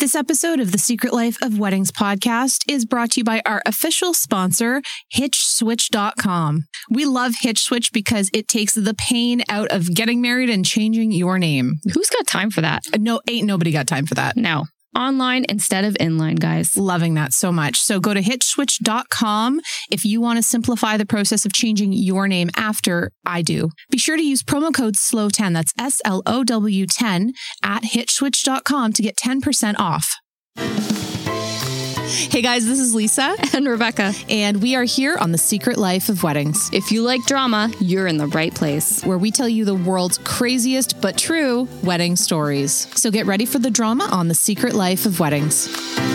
This episode of the Secret Life of Weddings podcast is brought to you by our official sponsor, HitchSwitch.com. We love HitchSwitch because it takes the pain out of getting married and changing your name. Who's got time for that? No, ain't nobody got time for that. No. Online instead of inline, guys. Loving that so much. So go to HitchSwitch.com if you want to simplify the process of changing your name after I do. Be sure to use promo code SLOW10, that's SLOW10, at HitchSwitch.com to get 10% off. Hey guys, this is Lisa. And Rebecca. And we are here on The Secret Life of Weddings. If you like drama, you're in the right place. Where we tell you the world's craziest but true wedding stories. So get ready for the drama on The Secret Life of Weddings.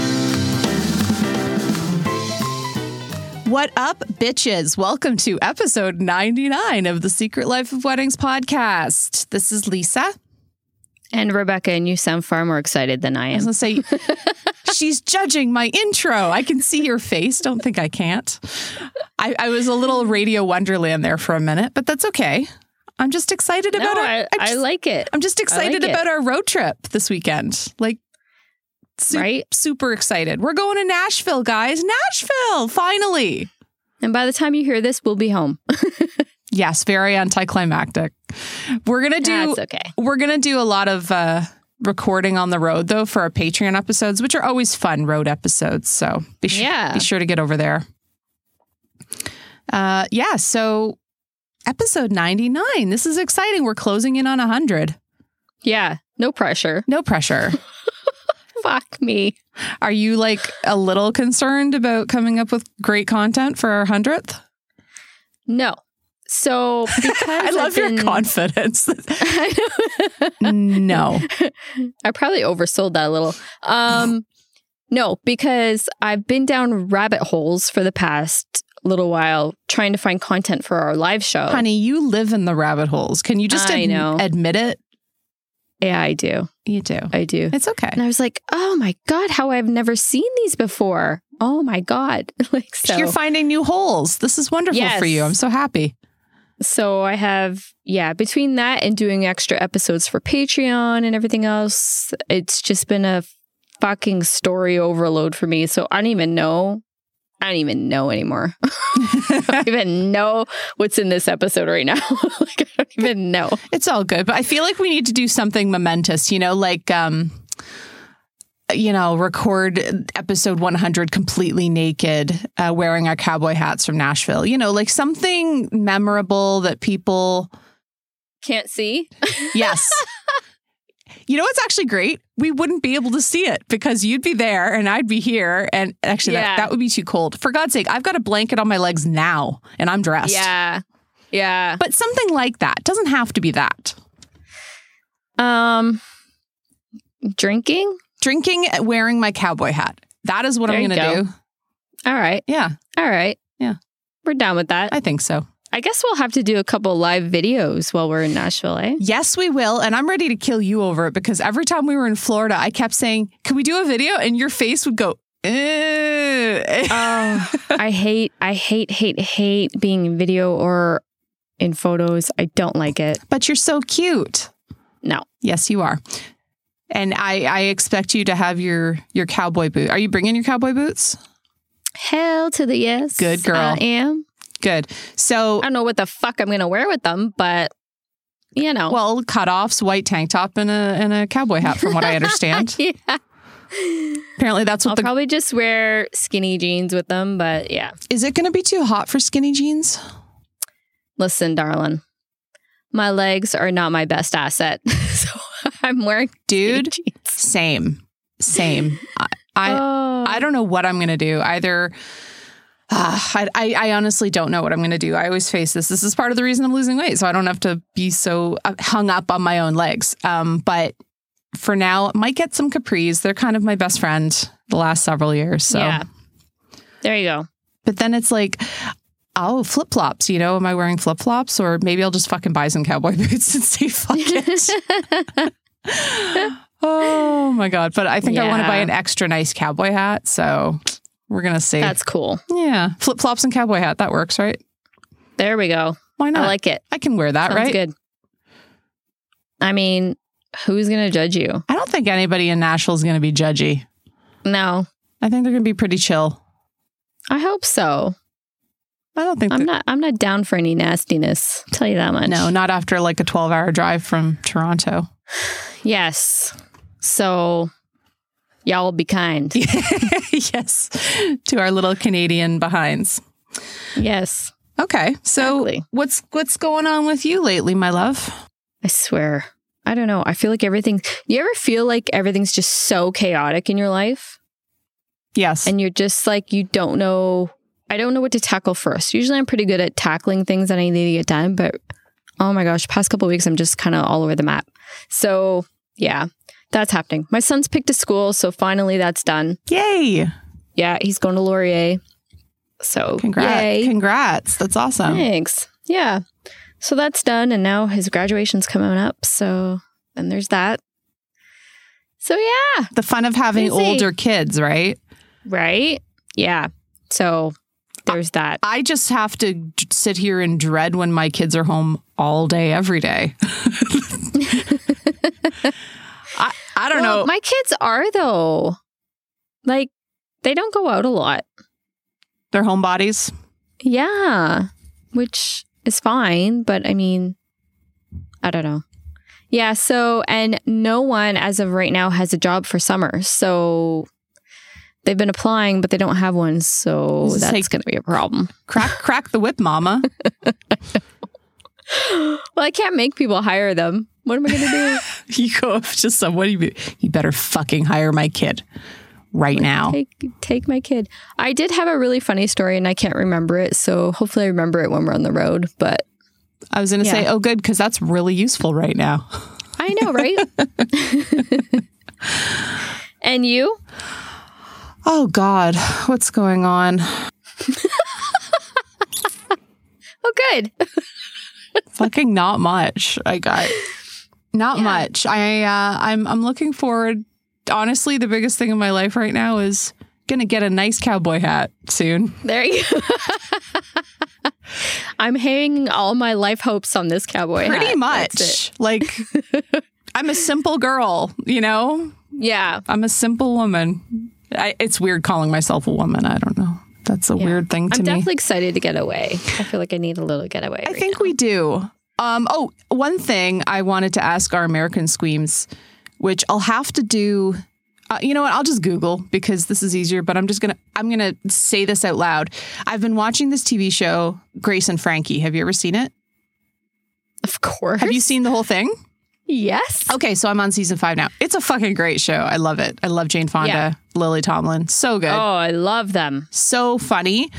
What up, bitches? Welcome to episode 99 of The Secret Life of Weddings podcast. This is Lisa. And Rebecca, and you sound far more excited than I am. I was going to say, she's judging my intro. I can see your face. Don't think I can't. I was a little Radio Wonderland there for a minute, but that's okay. I'm just excited about I like it. I'm just excited about our road trip this weekend. Like, super excited. We're going to Nashville, guys. Nashville, finally. And by the time you hear this, we'll be home. Yes, very anticlimactic. We're gonna do a lot of recording on the road though for our Patreon episodes, which are always fun road episodes. So be sure to get over there. So episode 99. This is exciting. We're closing in on 100. Yeah, no pressure. No pressure. Fuck me. Are you like a little concerned about coming up with great content for our 100th? No. So, because I love your confidence. No. I probably oversold that a little. No, because I've been down rabbit holes for the past little while trying to find content for our live show. Honey, you live in the rabbit holes. Can you just admit it? Yeah, I do. You do. I do. It's okay. And I was like, oh my God, how I've never seen these before. Oh my God. You're finding new holes. This is wonderful for you. I'm so happy. So I have, between that and doing extra episodes for Patreon and everything else, it's just been a fucking story overload for me. So I don't even know anymore. I don't even know what's in this episode right now. I don't even know. It's all good. But I feel like we need to do something momentous, record episode 100 completely naked, wearing our cowboy hats from Nashville. Like something memorable that people can't see. Yes. You know what's actually great? We wouldn't be able to see it because you'd be there and I'd be here. And actually, that would be too cold. For God's sake, I've got a blanket on my legs now and I'm dressed. Yeah. Yeah. But something like that. Doesn't have to be that. Drinking, wearing my cowboy hat. That is what I'm going to do. All right. Yeah. All right. Yeah. We're down with that. I think so. I guess we'll have to do a couple live videos while we're in Nashville, eh? Yes, we will. And I'm ready to kill you over it because every time we were in Florida, I kept saying, can we do a video? And your face would go, Oh, I hate being in video or in photos. I don't like it. But you're so cute. No. Yes, you are. And I expect you to have your cowboy boot. Are you bringing your cowboy boots? Hell to the yes. Good girl. I am. Good. So I don't know what the fuck I'm going to wear with them, but Well, cutoffs, white tank top, and a cowboy hat, from what I understand. Yeah. Apparently, that's what I'll probably just wear skinny jeans with them, but yeah. Is it going to be too hot for skinny jeans? Listen, darling, my legs are not my best asset, so I'm wearing Dude, skinny jeans. Same. I don't know what I'm going to do either. I honestly don't know what I'm going to do. I always face this. This is part of the reason I'm losing weight, so I don't have to be so hung up on my own legs. But for now, might get some capris. They're kind of my best friend the last several years. So yeah, there you go. But then it's like, flip-flops, am I wearing flip-flops? Or maybe I'll just fucking buy some cowboy boots and say fuck it. Oh my God. But I think I want to buy an extra nice cowboy hat. So we're going to see. That's cool. Yeah. Flip-flops and cowboy hat. That works, right? There we go. Why not? I like it. I can wear that, Sounds right? Good. I mean, Who's going to judge you? I don't think anybody in Nashville is going to be judgy. No. I think they're going to be pretty chill. I hope so. I don't think I'm not down for any nastiness. I'll tell you that much. No, not after like a 12-hour drive from Toronto. Yes. So y'all will be kind. Yes. To our little Canadian behinds. Yes. Okay. So Exactly. what's going on with you lately, my love? I swear. I don't know. I feel like everything. You ever feel like everything's just so chaotic in your life? Yes. And you're just like, you don't know. I don't know what to tackle first. Usually I'm pretty good at tackling things that I need to get done. But oh my gosh, past couple of weeks, I'm just kind of all over the map. So yeah, that's happening. My son's picked a school. So finally that's done. Yay. Yeah, he's going to Laurier. So Congrats. yay. Congrats. That's awesome. Thanks. Yeah. So that's done. And now his graduation's coming up. So then there's that. So yeah. The fun of having Busy. older kids, right? Right? Yeah. So there's that. I just have to sit here and dread when my kids are home all day, every day. I don't know. My kids are, though. Like, they don't go out a lot. They're homebodies. Yeah. Which is fine. But I mean, I don't know. Yeah. So, and no one as of right now has a job for summer. So they've been applying, but they don't have one. So that's going to be a problem. Crack the whip, mama. Well, I can't make people hire them. What am I going to do? You go up to somebody, you better fucking hire my kid right now. Take my kid. I did have a really funny story and I can't remember it. So hopefully I remember it when we're on the road. But I was going to say, oh, good, because that's really useful right now. I know, right? And you? Oh, God. What's going on? Oh, good. Fucking not much. Not much. I'm looking forward. Honestly, the biggest thing in my life right now is gonna get a nice cowboy hat soon. There you go. I'm hanging all my life hopes on this cowboy hat. Pretty much. Like, I'm a simple girl, you know? Yeah. I'm a simple woman. It's weird calling myself a woman. I don't know. That's a weird thing to me. I'm definitely excited to get away. I feel like I need a little getaway. I think we do. One thing I wanted to ask our American Squeams, which I'll have to do. You know what? I'll just Google because this is easier. But I'm gonna say this out loud. I've been watching this TV show, Grace and Frankie. Have you ever seen it? Of course. Have you seen the whole thing? Yes. Okay, so I'm on season 5 now. It's a fucking great show. I love it. I love Jane Fonda, Lily Tomlin. So good. Oh, I love them. So funny.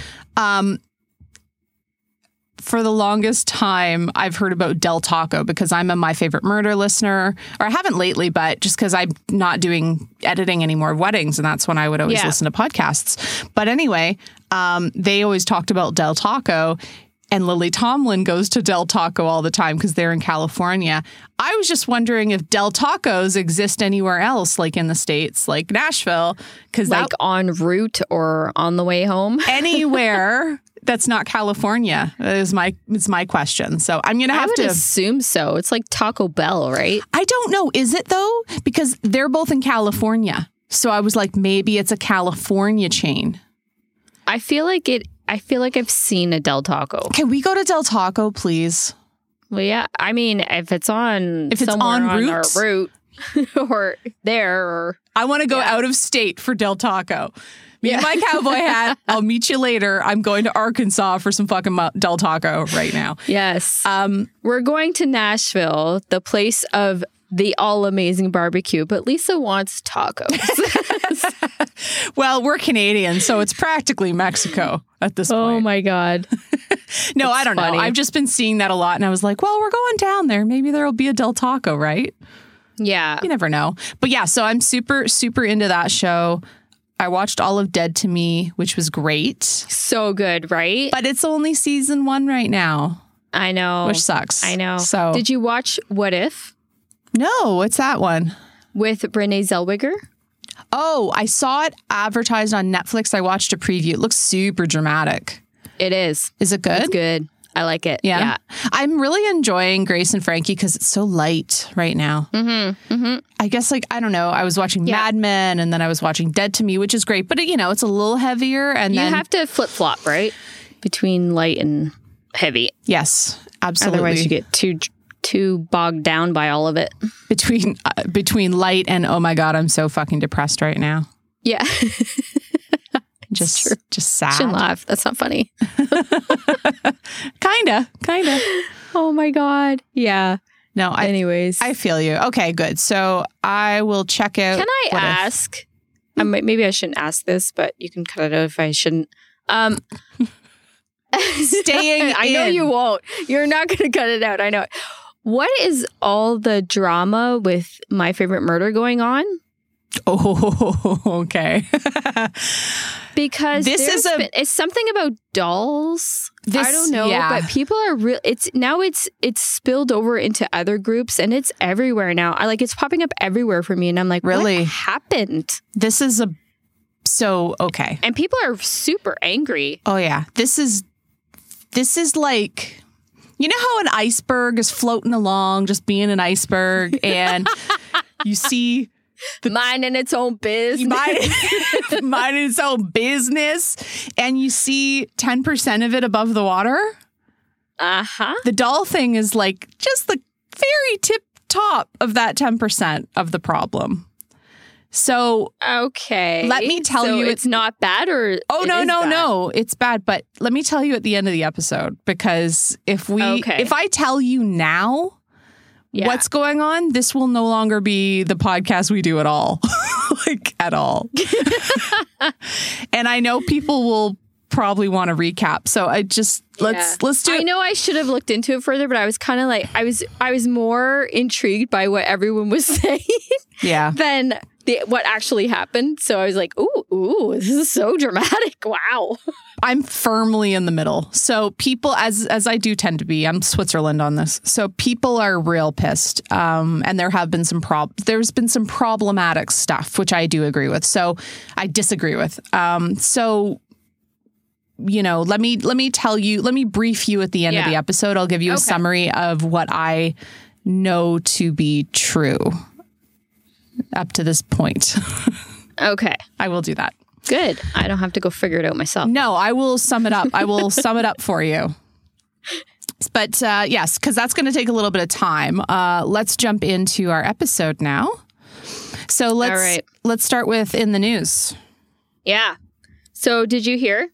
For the longest time, I've heard about Del Taco because I'm a My Favorite Murder listener. Or I haven't lately, but just because I'm not doing editing anymore of weddings, and that's when I would always listen to podcasts. But anyway, they always talked about Del Taco. And Lily Tomlin goes to Del Taco all the time because they're in California. I was just wondering if Del Tacos exist anywhere else, like in the States, like Nashville. Like en route or on the way home? Anywhere that's not California is my question. So I'm going to have to assume so. It's like Taco Bell, right? I don't know. Is it though? Because they're both in California. So I was like, maybe it's a California chain. I feel like I've seen a Del Taco. Can we go to Del Taco, please? Well, yeah. I mean, if it's on route, our route or there, or I want to go out of state for Del Taco. Me and my cowboy hat. I'll meet you later. I'm going to Arkansas for some fucking Del Taco right now. Yes. We're going to Nashville, the place of the all amazing barbecue, but Lisa wants tacos. Well, we're Canadian, so it's practically Mexico at this point. Oh my God. No, I don't know. I've just been seeing that a lot, and I was like, well, we're going down there. Maybe there'll be a Del Taco, right? Yeah. You never know. But yeah, so I'm super, super into that show. I watched all of Dead to Me, which was great. So good, right? But it's only season 1 right now. I know. Which sucks. I know. So, did you watch What If? No, what's that one? With Renee Zellweger? Oh, I saw it advertised on Netflix. I watched a preview. It looks super dramatic. It is. Is it good? It's good. I like it. Yeah. I'm really enjoying Grace and Frankie because it's so light right now. I guess, like, I don't know. I was watching Mad Men and then I was watching Dead to Me, which is great. But, you know, it's a little heavier. And You then have to flip-flop, right? Between light and heavy. Yes, absolutely. Otherwise, you get too bogged down by all of it. Between light and, oh my God, I'm so fucking depressed right now. Yeah. Just sad. Shouldn't laugh. That's not funny. Kinda. Oh my God. Yeah. No, anyways. I feel you. Okay, good. So I will check out. Can I ask? Maybe I shouldn't ask this, but you can cut it out if I shouldn't. Staying I know you won't. You're not going to cut it out. I know it. What is all the drama with My Favorite Murder going on? Oh, okay. Because it's something about dolls. I don't know, but people are real. It's spilled over into other groups and it's everywhere now. It's popping up everywhere for me, and I'm like, really? What happened? This is okay. And people are super angry. Oh yeah, this is like, you know how an iceberg is floating along, just being an iceberg, and you see. Minding its own business. Minding its own business. And you see 10% of it above the water. Uh-huh. The doll thing is like just the very tip top of that 10% of the problem. So, okay. Let me tell you. It's not bad, or oh, no. It's bad. But let me tell you at the end of the episode, because if I tell you now, what's going on, this will no longer be the podcast we do at all. At all. And I know people will probably want to recap. So let's do it. I know I should have looked into it further, but I was kind of like, I was more intrigued by what everyone was saying than what actually happened. So I was like, ooh, this is so dramatic. Wow. I'm firmly in the middle. So people, as I do tend to be, I'm Switzerland on this. So people are real pissed. And there have been there's been some problematic stuff, which I do agree with. So I disagree with. So, you know, let me brief you at the end of the episode. I'll give you a summary of what I know to be true up to this point. Okay. I will do that. Good. I don't have to go figure it out myself. No, I will sum it up. I will sum it up for you. But yes, because that's going to take a little bit of time. Let's jump into our episode now. So let's start with in the news. Yeah. So did you hear?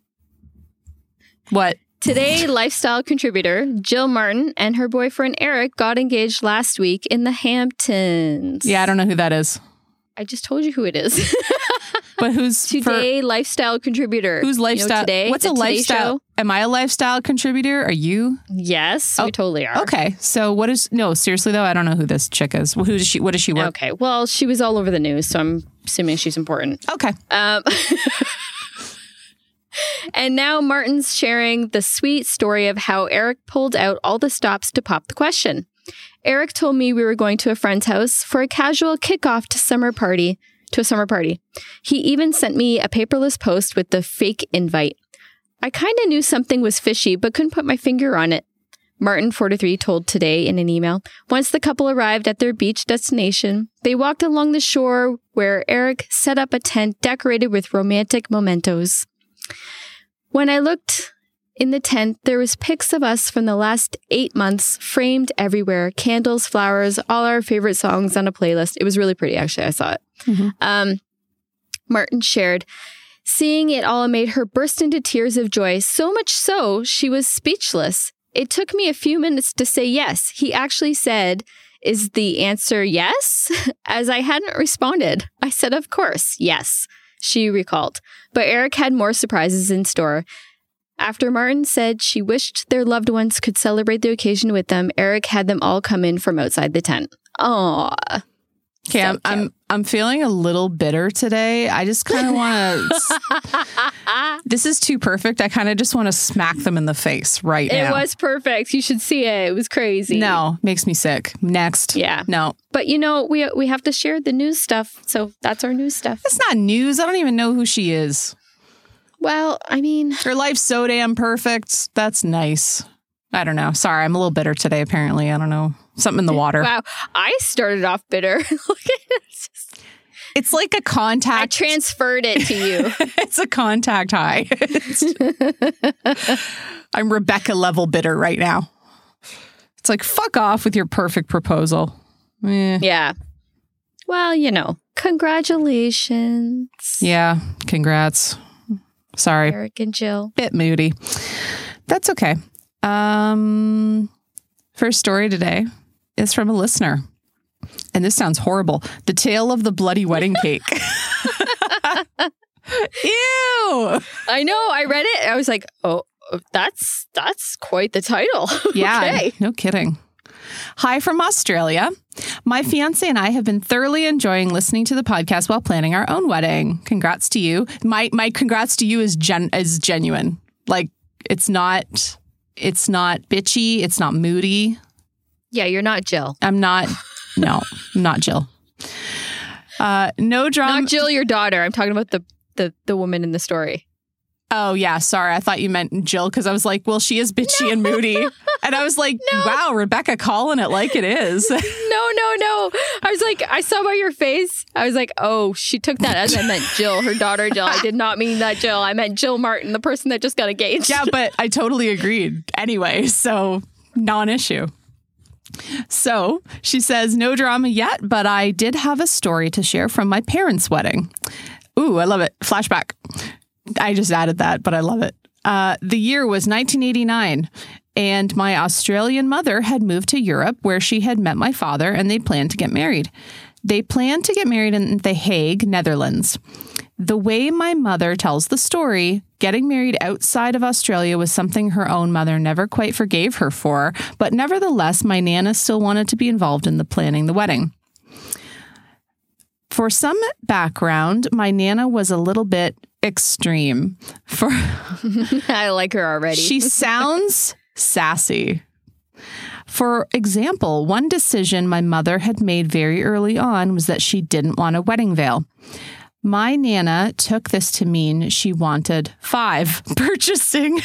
What? Today, lifestyle contributor Jill Martin and her boyfriend Eric got engaged last week in the Hamptons. Yeah, I don't know who that is. I just told you who it is. But who's today lifestyle contributor? Who's lifestyle? Today? What's a lifestyle? Show? Am I a lifestyle contributor? Are you? Yes, we totally are. Okay, so seriously though, I don't know who this chick is. Who does she? What does she work? Okay, well, she was all over the news, so I'm assuming she's important. Okay. And now Martin's sharing the sweet story of how Eric pulled out all the stops to pop the question. Eric told me we were going to a friend's house for a casual kickoff to a summer party. He even sent me a paperless post with the fake invite. I kind of knew something was fishy, but couldn't put my finger on it. Martin, 43, told Today in an email. Once the couple arrived at their beach destination, they walked along the shore where Eric set up a tent decorated with romantic mementos. When I looked in the tent, there was pics of us from the last 8 months framed everywhere. Candles, flowers, all our favorite songs on a playlist. It was really pretty, actually. I saw it. Mm-hmm. Martin shared, seeing it all made her burst into tears of joy, so much so she was speechless. It took me a few minutes to say yes. He actually said, is the answer yes? As I hadn't responded. I said, of course, yes, she recalled. But Eric had more surprises in store. After Martin said she wished their loved ones could celebrate the occasion with them, Eric had them all come in from outside the tent. Aww. Okay, so I'm feeling a little bitter today. I just kind of want to. This is too perfect. I kind of just want to smack them in the face right now. It was perfect. You should see it. It was crazy. No, makes me sick. Next. Yeah. No. But we have to share the news stuff. So that's our news stuff. It's not news. I don't even know who she is. Well, I mean, her life's so damn perfect. That's nice. I don't know. Sorry, I'm a little bitter today, apparently. I don't know. Something in the water. Wow. I started off bitter. It's like a contact. I transferred it to you. It's a contact high. I'm Rebecca level bitter right now. It's like, fuck off with your perfect proposal. Yeah. Well, congratulations. Yeah, congrats. Sorry. Eric and Jill. Bit moody. That's okay. First story today is from a listener. And this sounds horrible. The tale of the bloody wedding cake. Ew. I know. I read it. I was like, oh, that's quite the title. Yeah, okay. No kidding. Hi from Australia. My fiance and I have been thoroughly enjoying listening to the podcast while planning our own wedding. Congrats to you. My congrats to you is genuine. Like, it's not bitchy. It's not moody. Yeah, you're not Jill. I'm not Jill. No drama. Not Jill, your daughter. I'm talking about the woman in the story. Oh, yeah. Sorry. I thought you meant Jill because I was like, well, she is bitchy and moody. And I was like, wow, Rebecca calling it like it is. No. I was like, I saw by your face. I was like, oh, she took that as I meant Jill, her daughter Jill. I did not mean that Jill. I meant Jill Martin, the person that just got engaged. Yeah, but I totally agreed anyway. So non-issue. So she says, no drama yet, but I did have a story to share from my parents' wedding. Ooh, I love it. Flashback. I just added that, but I love it. The year was 1989, and my Australian mother had moved to Europe where she had met my father, and they planned to get married. They planned to get married in The Hague, Netherlands. The way my mother tells the story, getting married outside of Australia was something her own mother never quite forgave her for, but nevertheless, my Nana still wanted to be involved in planning the wedding. For some background, my Nana was a little bit extreme. I like her already. She sounds sassy. For example, one decision my mother had made very early on was that she didn't want a wedding veil. My Nana took this to mean she wanted 5, purchasing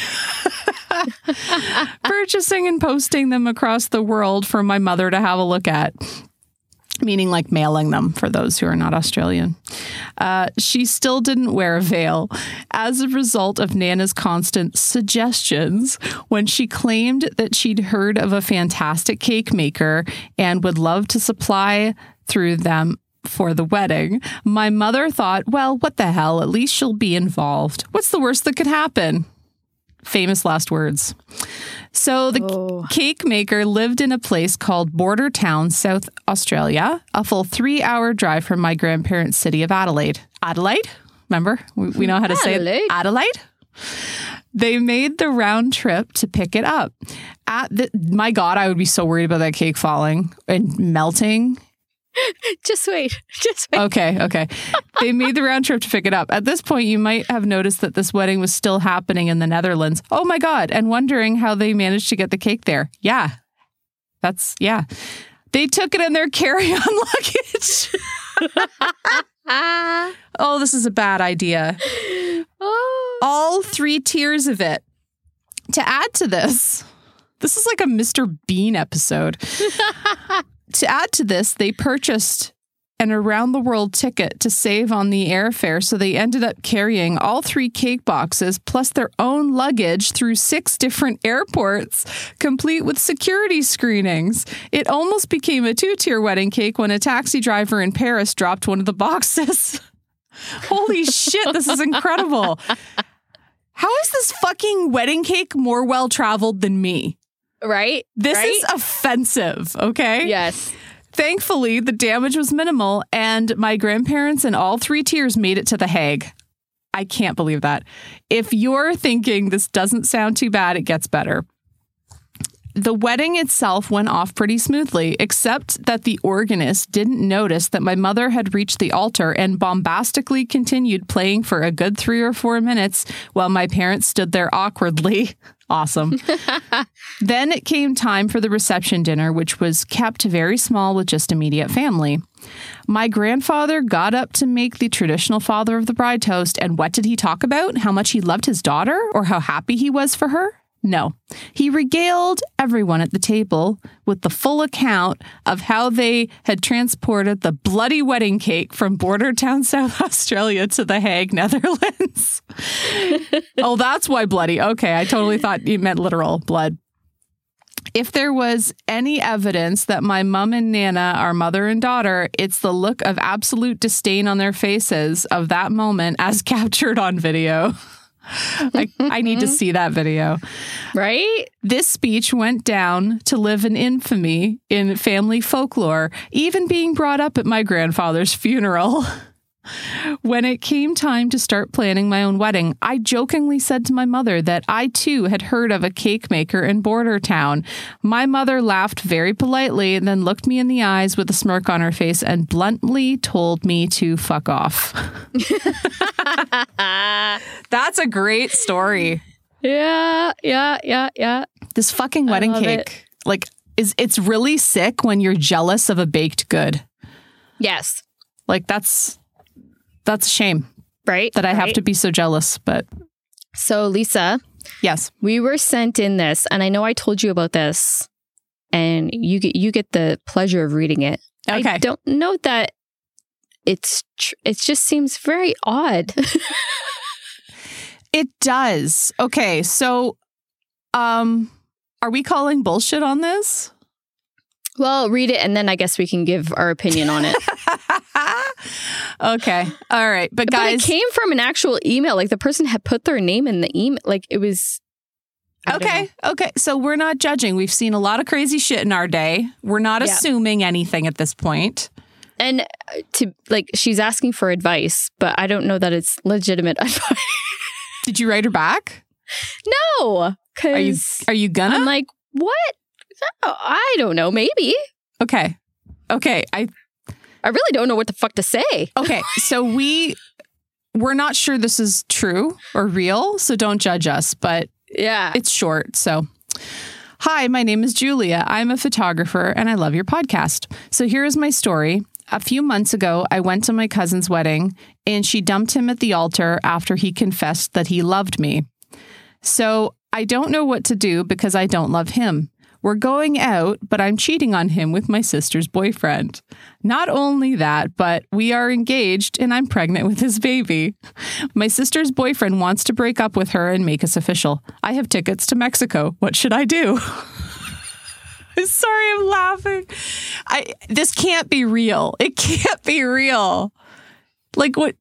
and posting them across the world for my mother to have a look at. Meaning like mailing them for those who are not Australian. She still didn't wear a veil as a result of Nana's constant suggestions when she claimed that she'd heard of a fantastic cake maker and would love to supply through them for the wedding. My mother thought, well, what the hell? At least she'll be involved. What's the worst that could happen? Famous last words. So the cake maker lived in a place called Bordertown, South Australia, a full 3-hour drive from my grandparents' city of Adelaide. Adelaide? Remember? We know how to say it. Adelaide? They made the round trip to pick it up. My God, I would be so worried about that cake falling and melting. Just wait. Okay. They made the round trip to pick it up. At this point, you might have noticed that this wedding was still happening in the Netherlands. Oh my God. And wondering how they managed to get the cake there. Yeah. They took it in their carry-on luggage. Oh, this is a bad idea. All 3 tiers of it. To add to this is like a Mr. Bean episode. To add to this, they purchased an around-the-world ticket to save on the airfare, so they ended up carrying all 3 cake boxes plus their own luggage through 6 different airports, complete with security screenings. It almost became a 2-tier wedding cake when a taxi driver in Paris dropped one of the boxes. Holy shit, this is incredible. How is this fucking wedding cake more well-traveled than me? Right? This is offensive, okay? Yes. Thankfully, the damage was minimal, and my grandparents and all 3 tiers made it to The Hague. I can't believe that. If you're thinking this doesn't sound too bad, it gets better. The wedding itself went off pretty smoothly, except that the organist didn't notice that my mother had reached the altar and bombastically continued playing for a good 3 or 4 minutes while my parents stood there awkwardly. Awesome. Then it came time for the reception dinner, which was kept very small with just immediate family. My grandfather got up to make the traditional father of the bride toast, and what did he talk about? How much he loved his daughter or how happy he was for her? No. He regaled everyone at the table with the full account of how they had transported the bloody wedding cake from Bordertown, South Australia to The Hague, Netherlands. Oh, that's why bloody. Okay, I totally thought you meant literal blood. If there was any evidence that my mom and Nana are mother and daughter, it's the look of absolute disdain on their faces of that moment as captured on video. I need to see that video. Right? This speech went down to live in infamy in family folklore, even being brought up at my grandfather's funeral. When it came time to start planning my own wedding, I jokingly said to my mother that I too had heard of a cake maker in Bordertown. My mother laughed very politely and then looked me in the eyes with a smirk on her face and bluntly told me to fuck off. That's a great story. Yeah. This fucking wedding cake, like, it's really sick when you're jealous of a baked good. Yes. Like, that's a shame. Right. That I have to be so jealous, but. So, Lisa. Yes. We were sent in this, and I know I told you about this, and you get the pleasure of reading it. Okay. I don't know that it just seems very odd. It does. Okay, so are we calling bullshit on this? Well, read it, and then I guess we can give our opinion on it. Okay. All right. But guys, it came from an actual email. Like, the person had put their name in the email. Like, it was. Okay. So we're not judging. We've seen a lot of crazy shit in our day. We're not assuming anything at this point. And she's asking for advice, but I don't know that it's legitimate advice. Did you write her back? No. Are you gonna? I'm like, what? Oh, I don't know. Maybe. Okay. I really don't know what the fuck to say. Okay. So we're not sure this is true or real, so don't judge us, but yeah, it's short. So, hi, my name is Julia. I'm a photographer and I love your podcast. So here is my story. A few months ago, I went to my cousin's wedding and she dumped him at the altar after he confessed that he loved me. So I don't know what to do because I don't love him. We're going out, but I'm cheating on him with my sister's boyfriend. Not only that, but we are engaged and I'm pregnant with his baby. My sister's boyfriend wants to break up with her and make us official. I have tickets to Mexico. What should I do? Sorry, I'm laughing. This can't be real. It can't be real. Like, what?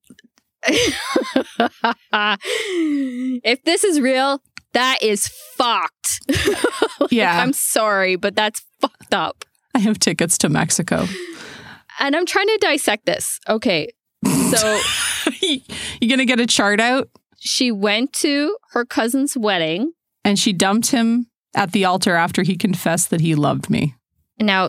If this is real, that is fucked. Yeah. I'm sorry, but that's fucked up. I have tickets to Mexico. And I'm trying to dissect this. Okay. So you going to get a chart out? She went to her cousin's wedding. And she dumped him at the altar after he confessed that he loved me. Now,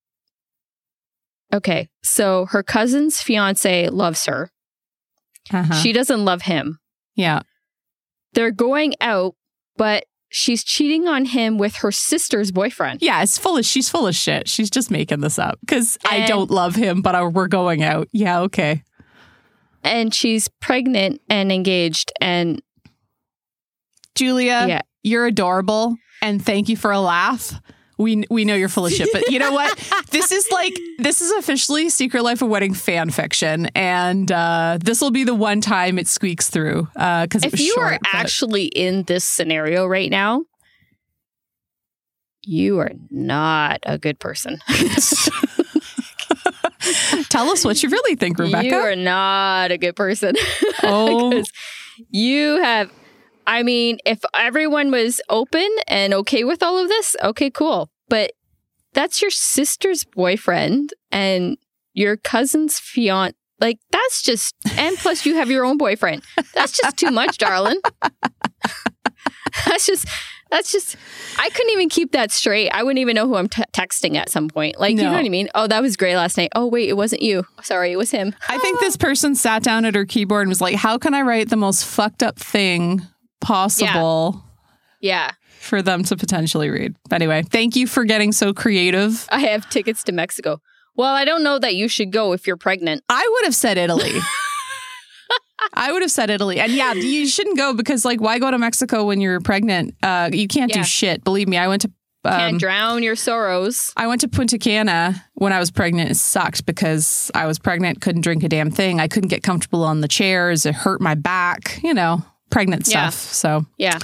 okay. So her cousin's fiance loves her. Uh-huh. She doesn't love him. Yeah. They're going out, but she's cheating on him with her sister's boyfriend. Yeah, she's full of shit. She's just making this up because I don't love him, but we're going out. Yeah, okay. And she's pregnant and engaged. And Julia, you're adorable. And thank you for a laugh. We know you're full of shit, but you know what? This is officially Secret Life of Wedding fan fiction, and this will be the one time it squeaks through. Because if you are actually in this scenario right now, you are not a good person. Tell us what you really think, Rebecca. You are not a good person. Oh, because you have. I mean, if everyone was open and okay with all of this, okay, cool. But that's your sister's boyfriend and your cousin's fiance. Like, that's just, and plus you have your own boyfriend. That's just too much, darling. That's just, I couldn't even keep that straight. I wouldn't even know who I'm texting at some point. Like, you know what I mean? Oh, that was great last night. Oh, wait, it wasn't you. Sorry, it was him. I think this person sat down at her keyboard and was like, how can I write the most fucked up thing possible for them to potentially read? Anyway, thank you for getting so creative. I have tickets to Mexico. Well, I don't know that you should go if you're pregnant. I would have said Italy. I would have said Italy. And yeah, you shouldn't go because like, why go to Mexico when you're pregnant? You can't do shit. Believe me, I went to... Can't drown your sorrows. I went to Punta Cana when I was pregnant. It sucked because I was pregnant, couldn't drink a damn thing. I couldn't get comfortable on the chairs. It hurt my back, pregnant stuff. So yeah.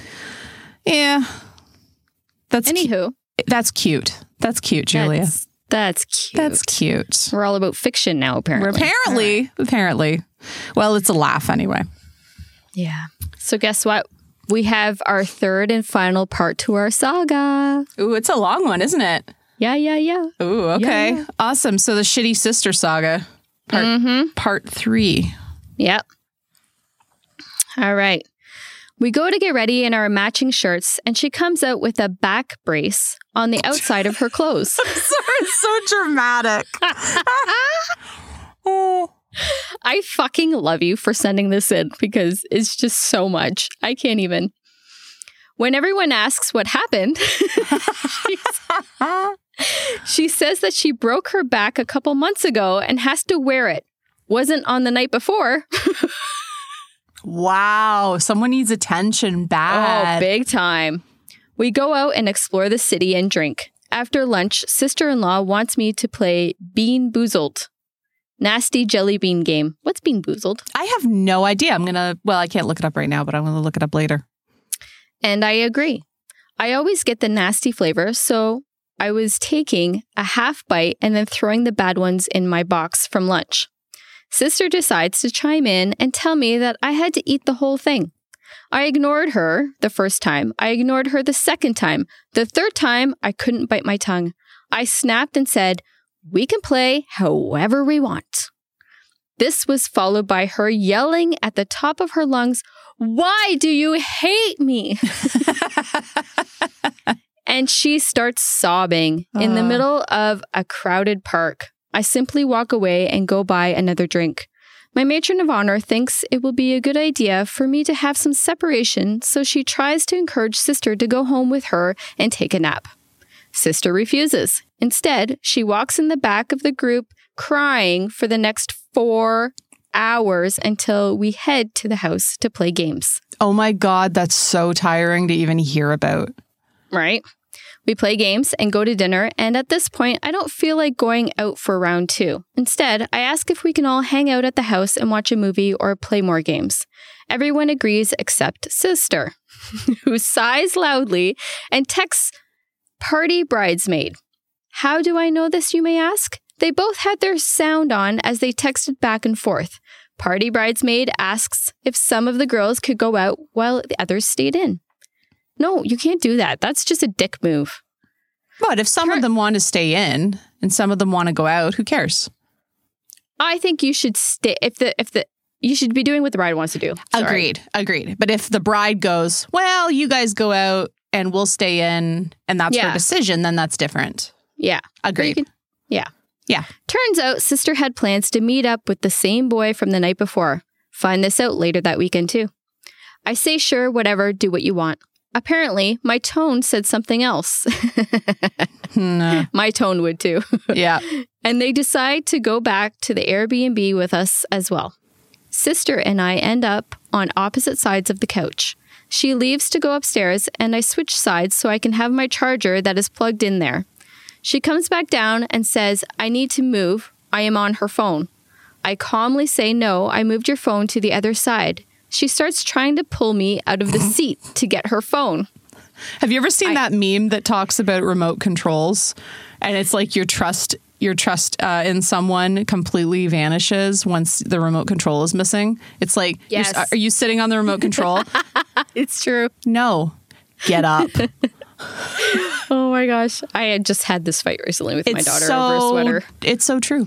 That's Anywho. That's cute. That's cute, Julia. That's cute. That's cute. We're all about fiction now, apparently. Apparently. Well, it's a laugh anyway. Yeah. So guess what? We have our third and final part to our saga. Ooh, it's a long one, isn't it? Yeah. Ooh, okay. Yeah. Awesome. So the shitty sister saga, part 3. Yep. All right. We go to get ready in our matching shirts, and she comes out with a back brace on the outside of her clothes. It's so dramatic. Oh. I fucking love you for sending this in because it's just so much. I can't even. When everyone asks what happened, she says that she broke her back a couple months ago and has to wear it. Wasn't on the night before. Wow. Someone needs attention bad. Oh, big time. We go out and explore the city and drink. After lunch, sister-in-law wants me to play Bean Boozled. Nasty jelly bean game. What's Bean Boozled? I have no idea. I can't look it up right now, but I'm going to look it up later. And I agree. I always get the nasty flavor, so I was taking a half bite and then throwing the bad ones in my box from lunch. Sister decides to chime in and tell me that I had to eat the whole thing. I ignored her the first time. I ignored her the second time. The third time, I couldn't bite my tongue. I snapped and said, "We can play however we want." This was followed by her yelling at the top of her lungs, "Why do you hate me?" And she starts sobbing in the middle of a crowded park. I simply walk away and go buy another drink. My matron of honor thinks it will be a good idea for me to have some separation, so she tries to encourage Sister to go home with her and take a nap. Sister refuses. Instead, she walks in the back of the group crying for the next 4 hours until we head to the house to play games. Oh my God, that's so tiring to even hear about. Right? We play games and go to dinner, and at this point, I don't feel like going out for round 2. Instead, I ask if we can all hang out at the house and watch a movie or play more games. Everyone agrees except Sister, who sighs loudly and texts party bridesmaid. How do I know this, you may ask? They both had their sound on as they texted back and forth. Party bridesmaid asks if some of the girls could go out while the others stayed in. No, you can't do that. That's just a dick move. But if some of them want to stay in and some of them want to go out, who cares? I think you should stay. You should be doing what the bride wants to do. Sorry. Agreed. But if the bride goes, well, you guys go out and we'll stay in, and that's her decision, then that's different. Yeah. Agreed. Yeah. Turns out Sister had plans to meet up with the same boy from the night before. Find this out later that weekend too. I say, sure, whatever, do what you want. Apparently, my tone said something else. No. My tone would too. Yeah. And they decide to go back to the Airbnb with us as well. Sister and I end up on opposite sides of the couch. She leaves to go upstairs, and I switch sides so I can have my charger that is plugged in there. She comes back down and says, I need to move. I am on her phone. I calmly say, no, I moved your phone to the other side. She starts trying to pull me out of the seat to get her phone. Have you ever seen that meme that talks about remote controls? And it's like your trust in someone completely vanishes once the remote control is missing. It's like, yes. Are you sitting on the remote control? It's true. No. Get up. Oh my gosh. I had just had this fight recently with my daughter over a sweater. It's so true.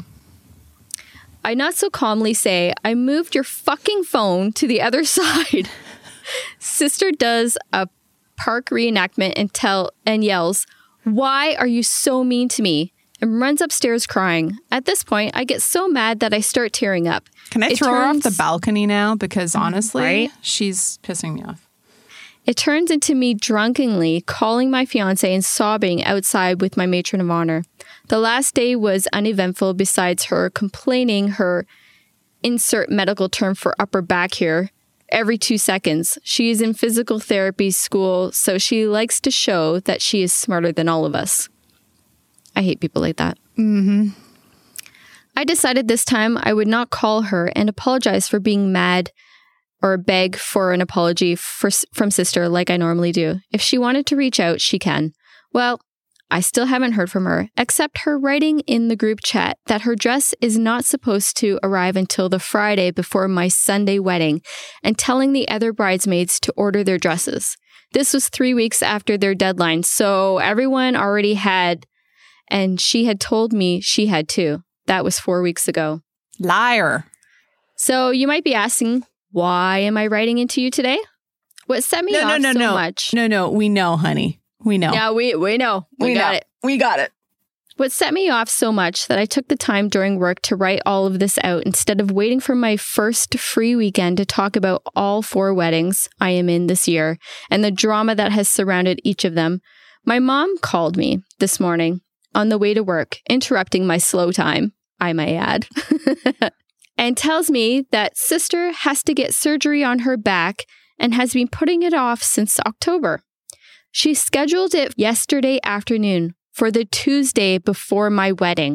I not so calmly say, I moved your fucking phone to the other side. Sister does a park reenactment and yells, why are you so mean to me? And runs upstairs crying. At this point, I get so mad that I start tearing up. Can I throw her off the balcony now? Because honestly, she's pissing me off. It turns into me drunkenly calling my fiance and sobbing outside with my matron of honor. The last day was uneventful besides her complaining her insert medical term for upper back here, every 2 seconds. She is in physical therapy school, so she likes to show that she is smarter than all of us. I hate people like that. Mm-hmm. I decided this time I would not call her and apologize for being mad or beg for an apology from sister like I normally do. If she wanted to reach out, she can. Well, I still haven't heard from her, except her writing in the group chat that her dress is not supposed to arrive until the Friday before my Sunday wedding, and telling the other bridesmaids to order their dresses. This was 3 weeks after their deadline, so everyone already had, and she had told me she had too. That was 4 weeks ago. Liar. So you might be asking, why am I writing into you today? What set me off so much? No, we know, honey. We know. Yeah, we know. We got it. We got it. What set me off so much that I took the time during work to write all of this out instead of waiting for my first free weekend to talk about all 4 weddings I am in this year and the drama that has surrounded each of them. My mom called me this morning on the way to work, interrupting my slow time, I may add, and tells me that sister has to get surgery on her back and has been putting it off since October. She scheduled it yesterday afternoon for the Tuesday before my wedding.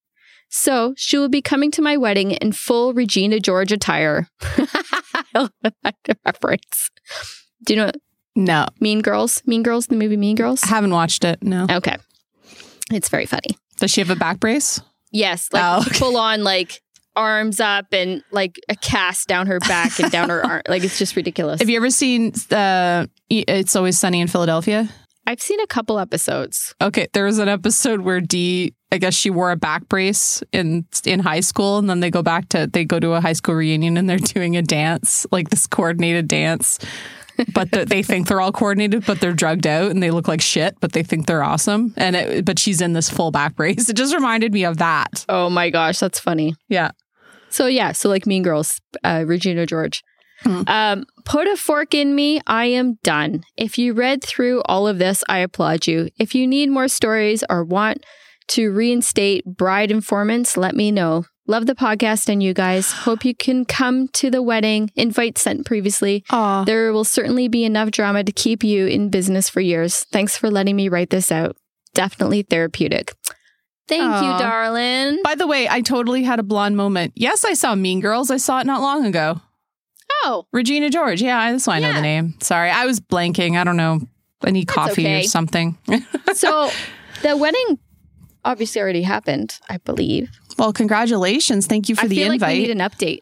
So she will be coming to my wedding in full Regina George attire. I love that reference. Do you know? No. Mean Girls? Mean Girls, the movie Mean Girls? I haven't watched it, no. Okay. It's very funny. Does she have a back brace? Yes, full on arms up and a cast down her back and down her arm. It's just ridiculous. Have you ever seen It's Always Sunny in Philadelphia? I've seen a couple episodes. Okay, there was an episode where Dee, I guess she wore a back brace in high school, and then they go to a high school reunion and they're doing a dance, this coordinated dance. But they think they're all coordinated, but they're drugged out and they look like shit, but they think they're awesome. But she's in this full back brace. It just reminded me of that. Oh my gosh, that's funny. Yeah. So Mean Girls, Regina George. Put a fork in me. I am done. If you read through all of this, I applaud you. If you need more stories or want to reinstate bride informants, let me know. Love the podcast and you guys. Hope you can come to the wedding. Invite sent previously. Aww. There will certainly be enough drama to keep you in business for years. Thanks for letting me write this out. Definitely therapeutic. Thank you, darling. By the way, I totally had a blonde moment. Yes, I saw Mean Girls. I saw it not long ago. Oh. Regina George. Yeah, that's why I know the name. Sorry, I was blanking. I don't know. I need coffee or something. So the wedding obviously already happened, I believe. Well, congratulations. Thank you for the invite. We need an update.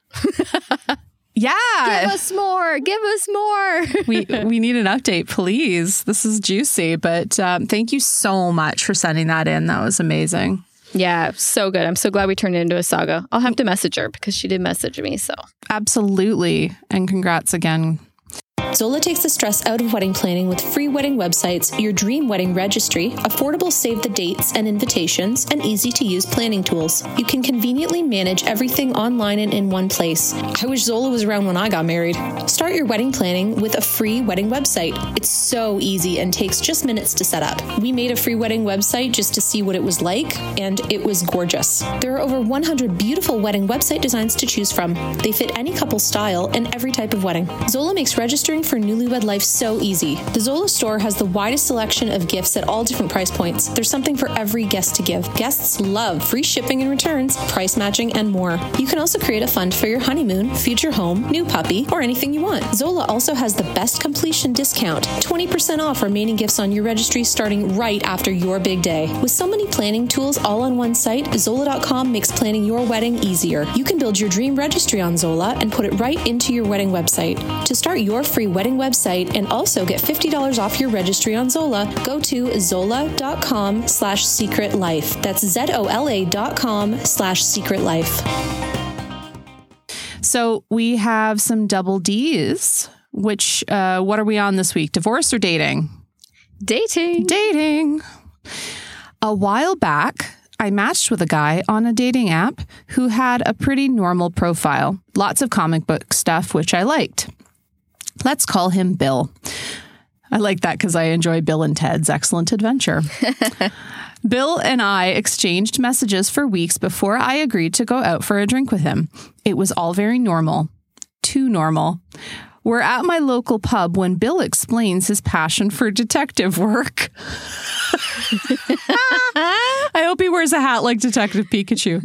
Yeah. Give us more. Give us more. we need an update, please. This is juicy. But thank you so much for sending that in. That was amazing. Yeah, so good. I'm so glad we turned it into a saga. I'll have to message her because she did message me. So absolutely. And congrats again. Zola takes the stress out of wedding planning with free wedding websites, your dream wedding registry, affordable save the dates and invitations, and easy-to-use planning tools. You can conveniently manage everything online and in one place. I wish Zola was around when I got married. Start your wedding planning with a free wedding website. It's so easy and takes just minutes to set up. We made a free wedding website just to see what it was like, and it was gorgeous. There are over 100 beautiful wedding website designs to choose from. They fit any couple style and every type of wedding. Zola makes registering for newlywed life so easy. The Zola store has the widest selection of gifts at all different price points. There's something for every guest to give. Guests love free shipping and returns, price matching, and more. You can also create a fund for your honeymoon, future home, new puppy, or anything you want. Zola also has the best completion discount, 20% off remaining gifts on your registry starting right after your big day. With so many planning tools all on one site, Zola.com makes planning your wedding easier. You can build your dream registry on Zola and put it right into your wedding website. To start your free wedding website and also get $50 off your registry on Zola, go to zola.com/secretlife. That's ZOLA.com/secretlife. So we have some double Ds, which, what are we on this week? Divorce or dating? Dating. A while back, I matched with a guy on a dating app who had a pretty normal profile. Lots of comic book stuff, which I liked. Let's call him Bill. I like that because I enjoy Bill and Ted's Excellent Adventure. Bill and I exchanged messages for weeks before I agreed to go out for a drink with him. It was all very normal. Too normal. We're at my local pub when Bill explains his passion for detective work. I hope he wears a hat like Detective Pikachu.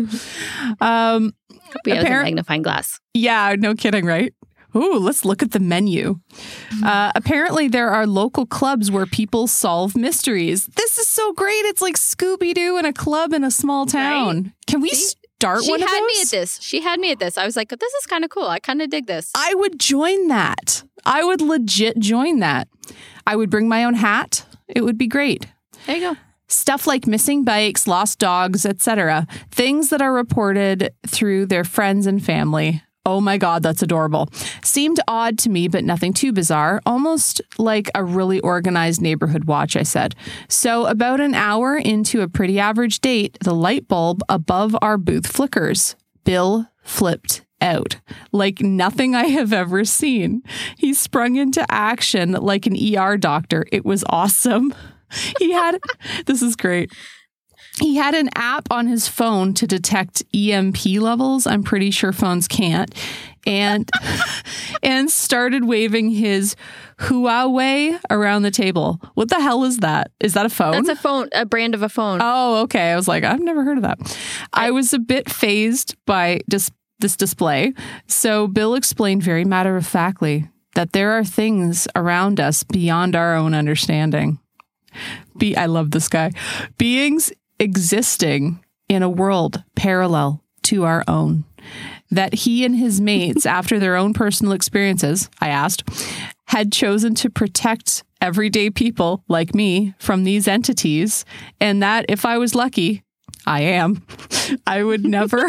He has a magnifying glass. Yeah, no kidding, right? Ooh, let's look at the menu. Apparently, there are local clubs where people solve mysteries. This is so great. It's like Scooby-Doo in a club in a small town. Right? Can we start one of those? She had me at this. I was like, this is kind of cool. I kind of dig this. I would join that. I would legit join that. I would bring my own hat. It would be great. There you go. Stuff like missing bikes, lost dogs, etc. Things that are reported through their friends and family. Oh my God, that's adorable. Seemed odd to me, but nothing too bizarre. Almost like a really organized neighborhood watch, I said. So about an hour into a pretty average date, the light bulb above our booth flickers. Bill flipped out like nothing I have ever seen. He sprung into action like an ER doctor. It was awesome. This is great. He had an app on his phone to detect EMP levels. I'm pretty sure phones can't. And started waving his Huawei around the table. What the hell is that? Is that a phone? That's a phone, a brand of a phone. Oh, okay. I was like, I've never heard of that. I was a bit phased by this display. So Bill explained very matter-of-factly that there are things around us beyond our own understanding. I love this guy. Beings existing in a world parallel to our own. That he and his mates, after their own personal experiences, I asked, had chosen to protect everyday people like me from these entities, and that if I was lucky, I am, I would never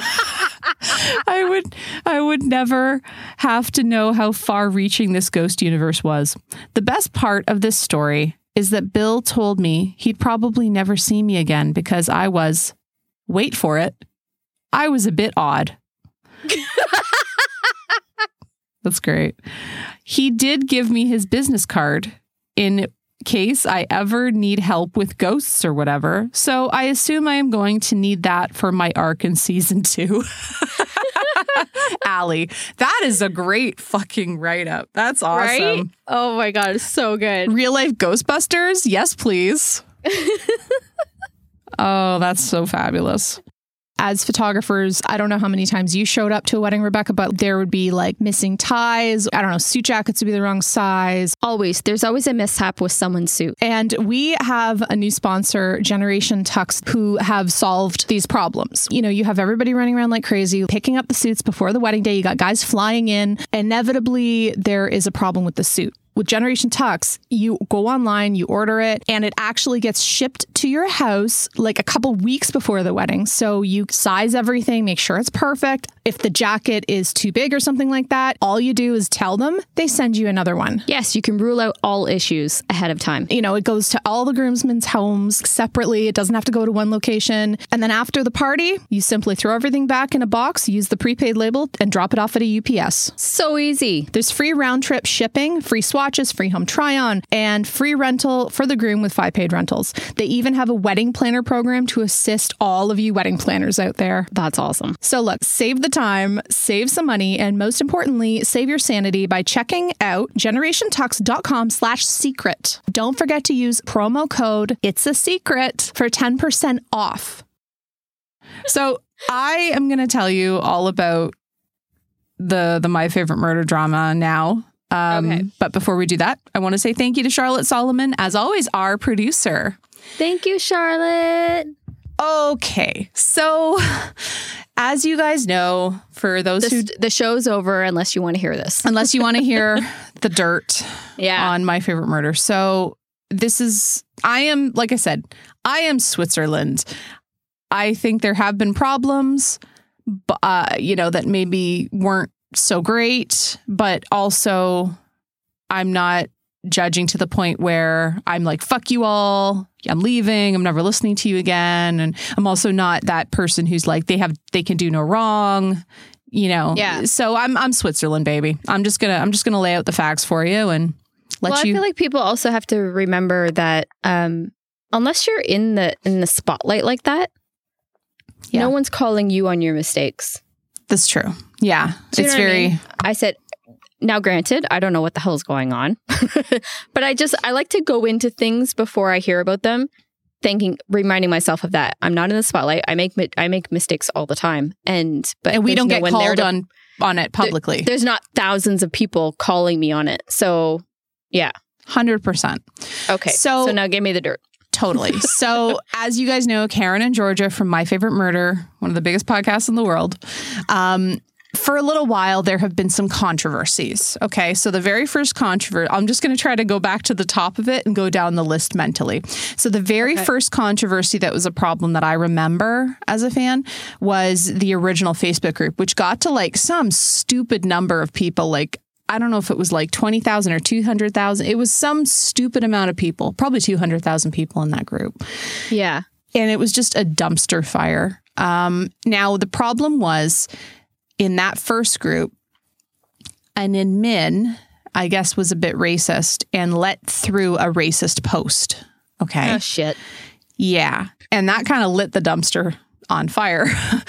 I would never have to know how far-reaching this ghost universe was. The best part of this story is that Bill told me he'd probably never see me again because I was, wait for it, I was a bit odd. That's great. He did give me his business card in case I ever need help with ghosts or whatever. So I assume I am going to need that for my arc in season 2. Allie, that is a great fucking write-up. That's awesome. Right? Oh my God, it's so good. Real life Ghostbusters? Yes, please. Oh, that's so fabulous. As photographers, I don't know how many times you showed up to a wedding, Rebecca, but there would be like missing ties. I don't know, suit jackets would be the wrong size. Always. There's always a mishap with someone's suit. And we have a new sponsor, Generation Tux, who have solved these problems. You know, you have everybody running around like crazy, picking up the suits before the wedding day. You got guys flying in. Inevitably, there is a problem with the suit. With Generation Tux, you go online, you order it, and it actually gets shipped to your house like a couple weeks before the wedding. So you size everything, make sure it's perfect. If the jacket is too big or something like that, all you do is tell them, they send you another one. Yes, you can rule out all issues ahead of time. You know, it goes to all the groomsmen's homes separately. It doesn't have to go to one location. And then after the party, you simply throw everything back in a box, use the prepaid label, and drop it off at a UPS. So easy. There's free round trip shipping, free swatches, free home try-on, and free rental for the groom with 5 paid rentals. They even have a wedding planner program to assist all of you wedding planners out there. That's awesome. So look, save the time, save some money, and most importantly, save your sanity by checking out generationtux.com/secret. Don't forget to use promo code It's a Secret for 10% off. So I am going to tell you all about the My Favorite Murder drama now. Okay. But before we do that, I want to say thank you to Charlotte Solomon, as always, our producer. Thank you, Charlotte. Okay, so as you guys know, for those the show's over unless you want to hear this. Unless you want to hear the dirt on My Favorite Murder. So I am Switzerland. I think there have been problems, that maybe weren't so great, but also I'm not judging to the point where I'm like, fuck you all, I'm leaving, I'm never listening to you again. And I'm also not that person who's like, they can do no wrong, Yeah. So I'm Switzerland, baby. I'm just gonna lay out the facts for you and let you. I feel like people also have to remember that unless you're in the spotlight like that, no one's calling you on your mistakes. That's true. Yeah. It's very... I said, now granted, I don't know what the hell's going on, but I like to go into things before I hear about them, reminding myself of that. I'm not in the spotlight. I make mistakes all the time. And we don't get called on it publicly. There's not thousands of people calling me on it. So yeah. 100%. Okay. So now give me the dirt. Totally. So as you guys know, Karen and Georgia from My Favorite Murder, one of the biggest podcasts in the world, for a little while, there have been some controversies. Okay. So the very first controversy, I'm just going to try to go back to the top of it and go down the list mentally. So the very first controversy that was a problem that I remember as a fan was the original Facebook group, which got to like some stupid number of people, like, I don't know if it was like 20,000 or 200,000. It was some stupid amount of people, probably 200,000 people in that group. Yeah. And it was just a dumpster fire. Now, the problem was in that first group, an admin, I guess, was a bit racist and let through a racist post. Okay. Oh, shit. Yeah. And that kind of lit the dumpster on fire.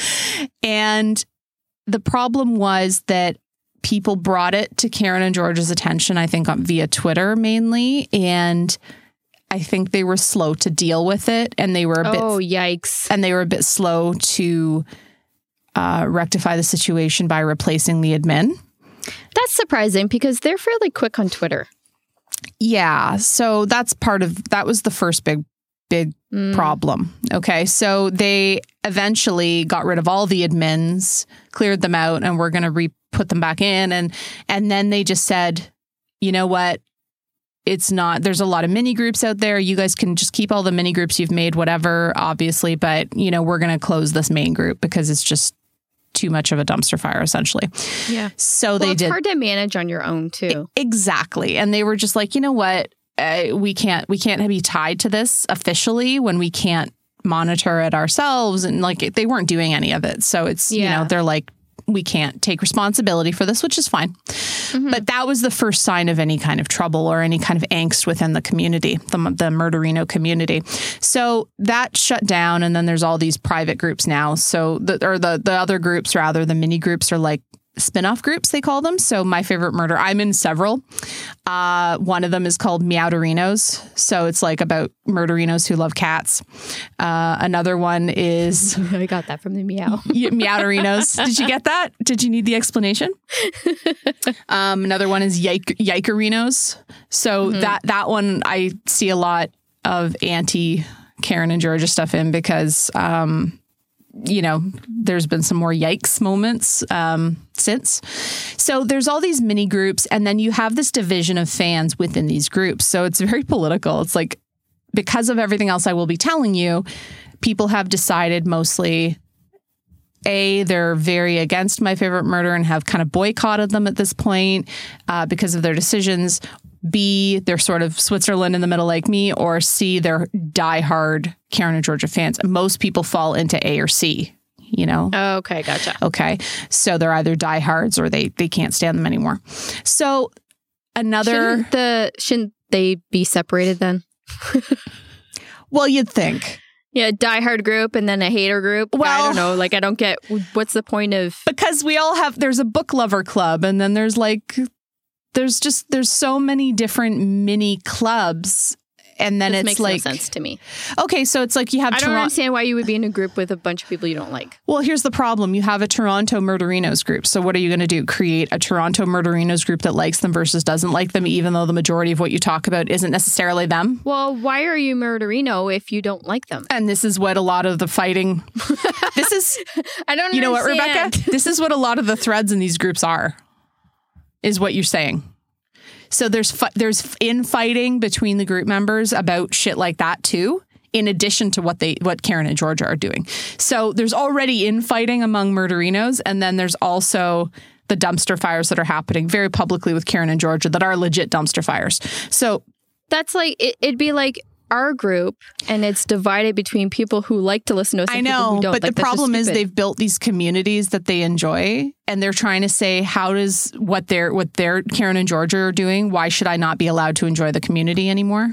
And the problem was that people brought it to Karen and George's attention, I think via Twitter mainly. And I think they were slow to deal with it. And they were a bit... Oh, yikes. And they were a bit slow to rectify the situation by replacing the admin. That's surprising because they're fairly quick on Twitter. Yeah. So that was the first big problem. Okay. So they eventually got rid of all the admins, cleared them out, and we're going to put them back in. And then they just said, you know what? There's a lot of mini groups out there. You guys can just keep all the mini groups you've made, whatever, obviously. But, we're going to close this main group because it's just too much of a dumpster fire, essentially. Yeah. So it's hard to manage on your own, too. Exactly. And they were just like, you know what? We can't be tied to this officially when we can't monitor it ourselves. And like, they weren't doing any of it. So it's, they're like, we can't take responsibility for this, which is fine. Mm-hmm. But that was the first sign of any kind of trouble or any kind of angst within the community, the Murderino community. So that shut down. And then there's all these private groups now. So the other groups, rather, the mini groups are like spin-off groups, they call them. So My Favorite Murder, I'm in several. One of them is called Meowderinos. So it's like about murderinos who love cats. Another one is... I got that from the meow. Meowderinos. Did you get that? Did you need the explanation? Another one is Yikerinos. So that one I see a lot of anti-Karen and Georgia stuff in because... there's been some more yikes moments since. So there's all these mini groups, and then you have this division of fans within these groups. So it's very political. It's like, because of everything else I will be telling you, people have decided mostly, A, they're very against My Favorite Murder and have kind of boycotted them at this point because of their decisions. B, they're sort of Switzerland in the middle like me, or C, they're diehard Karen and Georgia fans. Most people fall into A or C, Oh, okay, gotcha. Okay. So they're either diehards or they can't stand them anymore. So Shouldn't they be separated then? Well, you'd think. Yeah, diehard group and then a hater group. Well, I don't know. Like, I don't get what's the point of... Because there's a book lover club, and then there's so many different mini clubs, and then makes like... no sense to me. Okay, so it's like you have... I don't understand why you would be in a group with a bunch of people you don't like. Well, here's the problem. You have a Toronto Murderinos group. So what are you going to do? Create a Toronto Murderinos group that likes them versus doesn't like them, even though the majority of what you talk about isn't necessarily them? Well, why are you Murderino if you don't like them? And this is what a lot of the fighting... This is... I don't understand. You know what, Rebecca? This is what a lot of the threads in these groups are, is what you're saying. So there's infighting between the group members about shit like that too, in addition to what Karen and Georgia are doing. So there's already infighting among Murderinos, and then there's also the dumpster fires that are happening very publicly with Karen and Georgia that are legit dumpster fires. So that's like it'd be like our group, and it's divided between people who like to listen to us and people who don't. But the problem is they've built these communities that they enjoy, and they're trying to say, how does what their Karen and Georgia are doing, why should I not be allowed to enjoy the community anymore?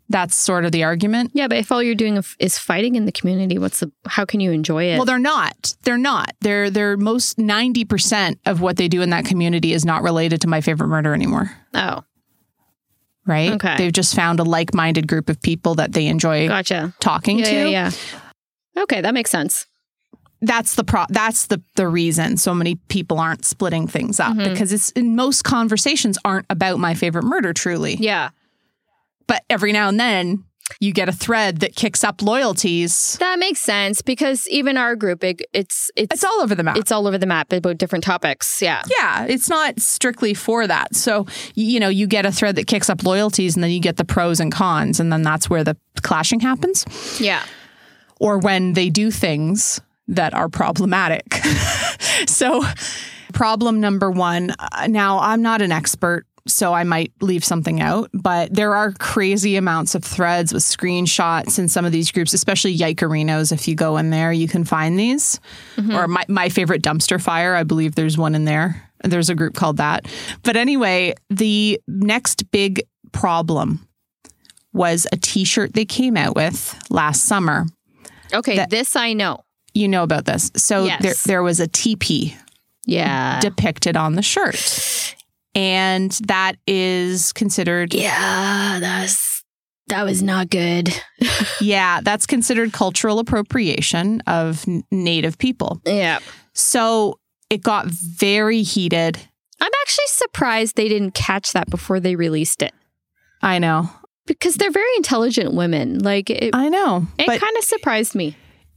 That's sort of the argument. Yeah, but if all you're doing is fighting in the community, how can you enjoy it? Well, they're not. They're most 90% of what they do in that community is not related to My Favorite Murder anymore. Oh. Right? Okay. They've just found a like-minded group of people that they enjoy talking to. Yeah. Okay, that makes sense. That's the reason so many people aren't splitting things up, because it's in most conversations aren't about My Favorite Murder truly. Yeah. But every now and then you get a thread that kicks up loyalties. That makes sense, because even our group, it's all over the map. It's all over the map about different topics. Yeah. Yeah. It's not strictly for that. So, you get a thread that kicks up loyalties, and then you get the pros and cons, and then that's where the clashing happens. Yeah. Or when they do things that are problematic. So problem number one, now I'm not an expert, so I might leave something out, but there are crazy amounts of threads with screenshots in some of these groups, especially Yikerinos. If you go in there, you can find these. Or my favorite dumpster fire, I believe there's one in there. There's a group called that. But anyway, the next big problem was a t-shirt they came out with last summer. Okay, this I know. You know about this. So yes. there was a TP depicted on the shirt. And that is considered... Yeah, that was not good. Yeah, that's considered cultural appropriation of Native people. Yeah. So it got very heated. I'm actually surprised they didn't catch that before they released it. I know. Because they're very intelligent women. I know. It kind of surprised me.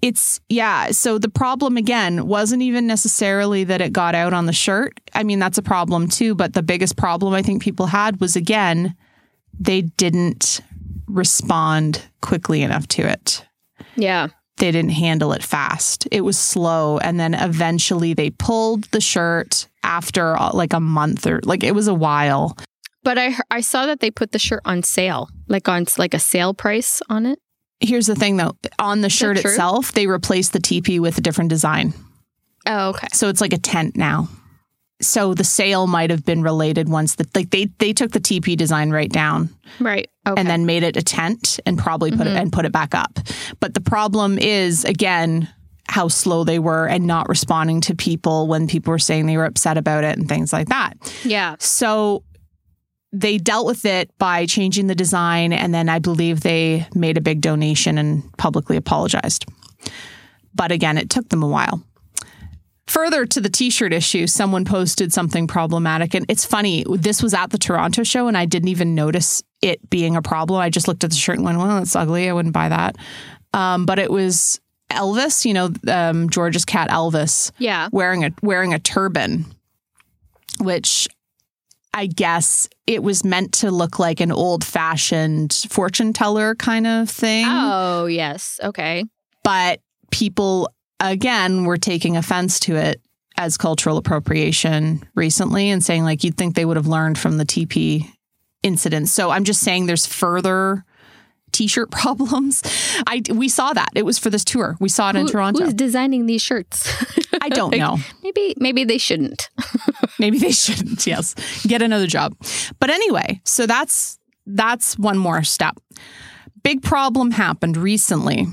So the problem, again, wasn't even necessarily that it got out on the shirt. I mean, that's a problem too. But the biggest problem I think people had was, again, they didn't respond quickly enough to it. Yeah. They didn't handle it fast. It was slow. And then eventually they pulled the shirt after like a month or it was a while. But I saw that they put the shirt on sale, on a sale price on it. Here's the thing, though. On the shirt itself, they replaced the teepee with a different design. Oh, okay. So it's like a tent now. So the sale might have been related once they took the teepee design right down. Right. Okay. And then made it a tent and probably put it back up. But the problem is, again, how slow they were and not responding to people when people were saying they were upset about it and things like that. Yeah. So they dealt with it by changing the design, and then I believe they made a big donation and publicly apologized. But again, it took them a while. Further to the t-shirt issue, someone posted something problematic. And it's funny, this was at the Toronto show and I didn't even notice it being a problem. I just looked at the shirt and went, well, that's ugly. I wouldn't buy that. But it was Elvis, George's cat Elvis, wearing a turban, which I guess it was meant to look like an old-fashioned fortune teller kind of thing. Oh, yes. Okay. But people, again, were taking offense to it as cultural appropriation recently and saying, you'd think they would have learned from the TP incident. So I'm just saying there's further t-shirt problems. We saw that. It was for this tour. We saw it in Toronto. Who's designing these shirts? I don't know. Maybe they shouldn't. Maybe they shouldn't. Yes. Get another job. But anyway, so that's one more step. Big problem happened recently.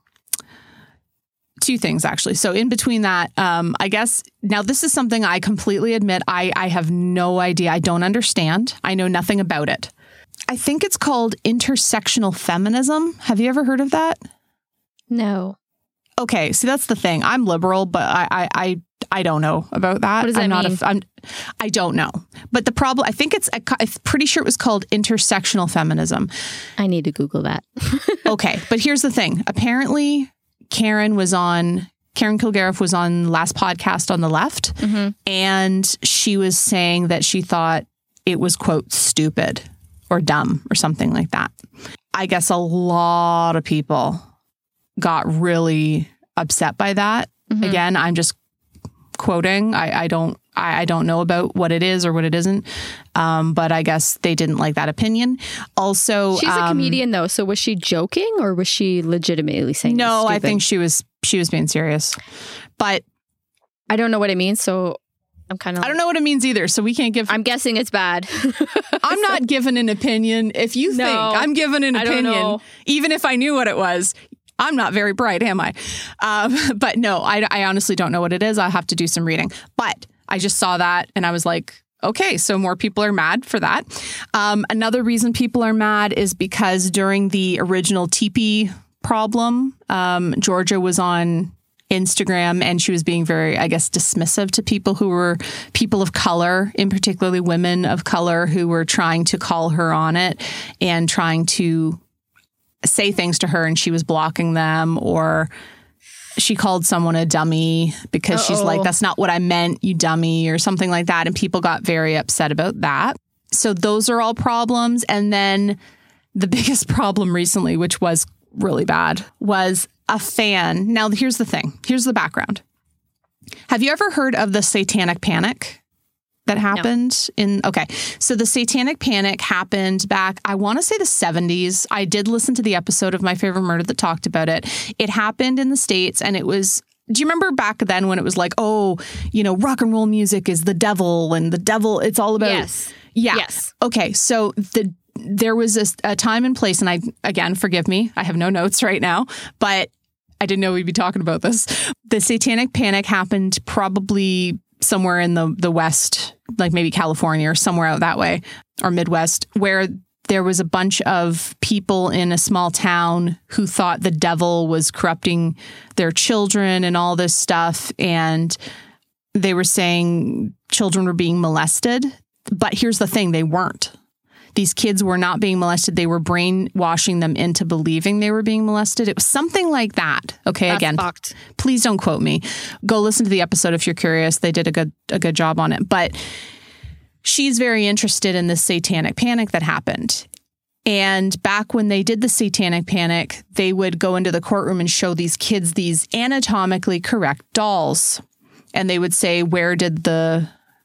Two things, actually. So in between that, I guess, now this is something I completely admit I have no idea. I don't understand. I know nothing about it. I think it's called intersectional feminism. Have you ever heard of that? No. Okay, so that's the thing. I'm liberal, but I don't know about that. What does that mean? I don't know. But the problem, I'm pretty sure it was called intersectional feminism. I need to Google that. Okay, but here's the thing. Apparently, Karen Kilgariff was on last podcast on the left, and she was saying that she thought it was, quote, stupid or dumb or something like that. I guess a lot of people got really upset by that. Again, I'm just quoting. I don't know about what it is or what it isn't. But I guess they didn't like that opinion. Also, she's a comedian though. So was she joking or was she legitimately saying no? I think she was being serious. But I don't know what it means. So I'm kind of. I don't know what it means either, so we can't give. I'm guessing it's bad. I'm not giving an opinion. If you think I'm giving an opinion, even if I knew what it was, I'm not very bright, am I? But no, I honestly don't know what it is. I'll have to do some reading. But I just saw that and I was like, okay, so more people are mad for that. Another reason people are mad is because during the original teepee problem, Georgia was on Instagram and she was being very, I guess, dismissive to people who were people of color, in particularly women of color who were trying to call her on it and trying to say things to her, and she was blocking them, or she called someone a dummy because she's like, that's not what I meant, you dummy, or something like that. And people got very upset about that. So those are all problems. And then the biggest problem recently, which was really bad, was a fan. Now, here's the thing. Here's the background. Have you ever heard of the Satanic Panic that happened Okay. So the Satanic Panic happened back, I want to say the 70s. I did listen to the episode of My Favorite Murder that talked about it. It happened in the States, and it was, do you remember back then when it was like, oh, you know, rock and roll music is the devil, and the devil, it's all about. Yes. Yeah. Yes. Okay. So there was a time and place, and again, forgive me, I have no notes right now, but I didn't know we'd be talking about this. The Satanic Panic happened probably somewhere in the West, like maybe California or somewhere out that way, or Midwest, where there was a bunch of people in a small town who thought the devil was corrupting their children and all this stuff. And they were saying children were being molested. But here's the thing, they weren't. These kids were not being molested. They were brainwashing them into believing they were being molested. It was something like that. Okay, That's again, fucked. Please don't quote me. Go listen to the episode if you're curious. They did a good job on it. But she's very interested in this Satanic Panic that happened. And back when they did the Satanic Panic, they would go into the courtroom and show these kids these anatomically correct dolls. And they would say, where did the,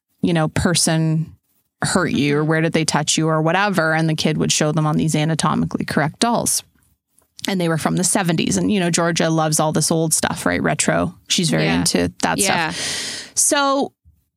person hurt you, or where did they touch you, or whatever, and the kid would show them on these anatomically correct dolls. And they were from the 70s, and Georgia loves all this old stuff, right? Retro. She's very into that stuff. So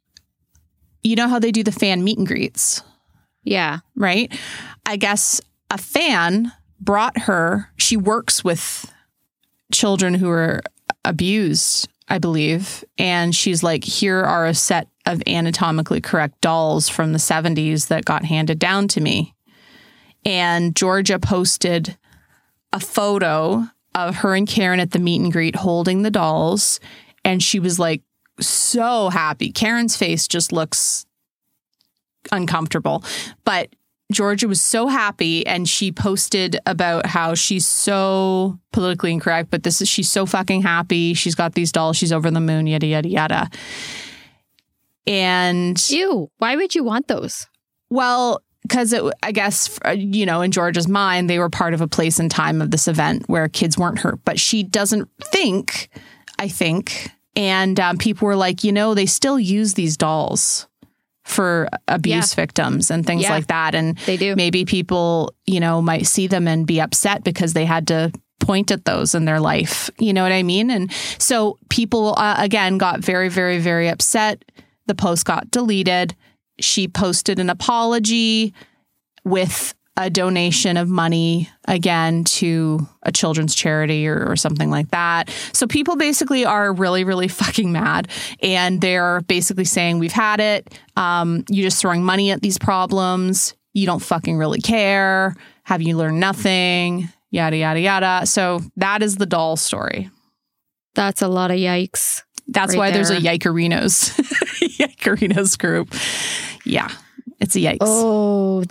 you know how they do the fan meet and greets? Yeah. Right? I guess a fan brought her, she works with children who are abused, I believe. And she's like, here are a set of anatomically correct dolls from the 70s that got handed down to me. And Georgia posted a photo of her and Karen at the meet and greet holding the dolls. And she was like so happy. Karen's face just looks uncomfortable. But Georgia was so happy, and she posted about how she's so politically incorrect, but she's so fucking happy. She's got these dolls. She's over the moon, yada, yada, yada. And ew, why would you want those? Well, because I guess, in Georgia's mind, they were part of a place and time of this event where kids weren't hurt. But she doesn't think, I think. And people were like, they still use these dolls for abuse victims and things like that. And they do. Maybe people, might see them and be upset because they had to point at those in their life. You know what I mean? And so people, again, got very, very, very upset. The post got deleted. She posted an apology with a donation of money, again, to a children's charity or something like that. So people basically are really, really fucking mad. And they're basically saying, we've had it. You're just throwing money at these problems. You don't fucking really care. Have you learned nothing? Yada, yada, yada. So that is the doll story. That's a lot of yikes. That's why there's a Yikerinos. Yikerinos group. Yeah, it's a yikes. Oh,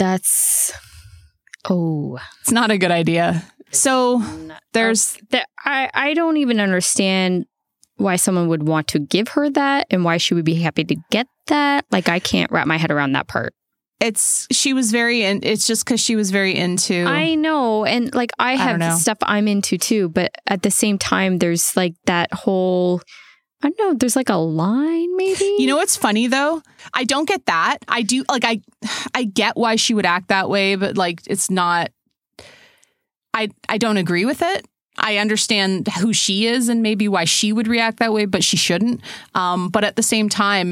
it's not a good idea. So there's... I don't even understand why someone would want to give her that and why she would be happy to get that. Like, I can't wrap my head around that part. It's just because she was very into... I know. And like, I have stuff I'm into too. But at the same time, there's like that whole... I don't know. There's like a line, maybe. You know what's funny though? I don't get that. I do like I get why she would act that way, but like it's not. I don't agree with it. I understand who she is and maybe why she would react that way, but she shouldn't. But at the same time,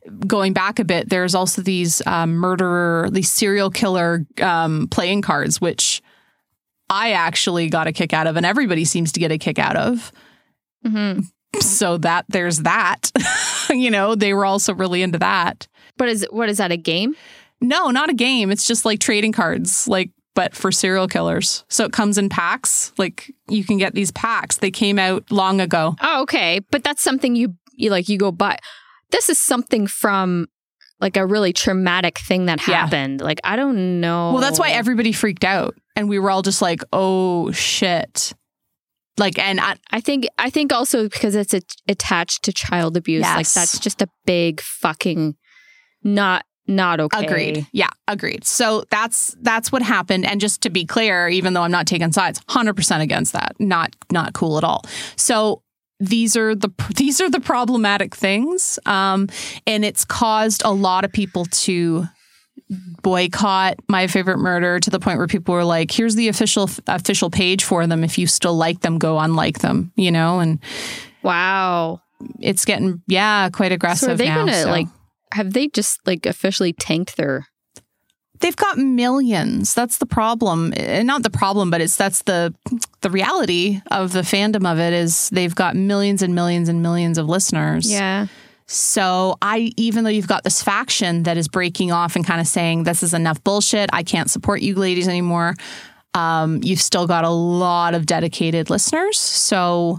going back a bit, there's also these these serial killer playing cards, which I actually got a kick out of, and everybody seems to get a kick out of. Mm-hmm. So there's that. They were also really into that. But what is that, a game? No, not a game. It's just like trading cards, but for serial killers. So it comes in packs. Like you can get these packs. They came out long ago. Oh, okay. But that's something you go buy. This is something from like a really traumatic thing that happened. Like, I don't know. Well, that's why everybody freaked out. And we were all just like, oh, shit. Like, and I think also because it's attached to child abuse. Yes. Like, that's just a big fucking not okay. Agreed. Yeah, agreed. So that's what happened. And just to be clear, even though I'm not taking sides, 100% against that. Not cool at all. So these are the problematic things. And it's caused a lot of people to boycott My Favorite Murder to the point where people were like, here's the official page for them. If you still like them, go unlike them, and wow, it's getting, quite aggressive. So are they now, gonna have they just officially tanked their... They've got millions. That's the problem. Not the problem, but that's the reality of the fandom of it is they've got millions and millions and millions of listeners. Yeah. So even though you've got this faction that is breaking off and kind of saying this is enough bullshit, I can't support you ladies anymore, you've still got a lot of dedicated listeners. So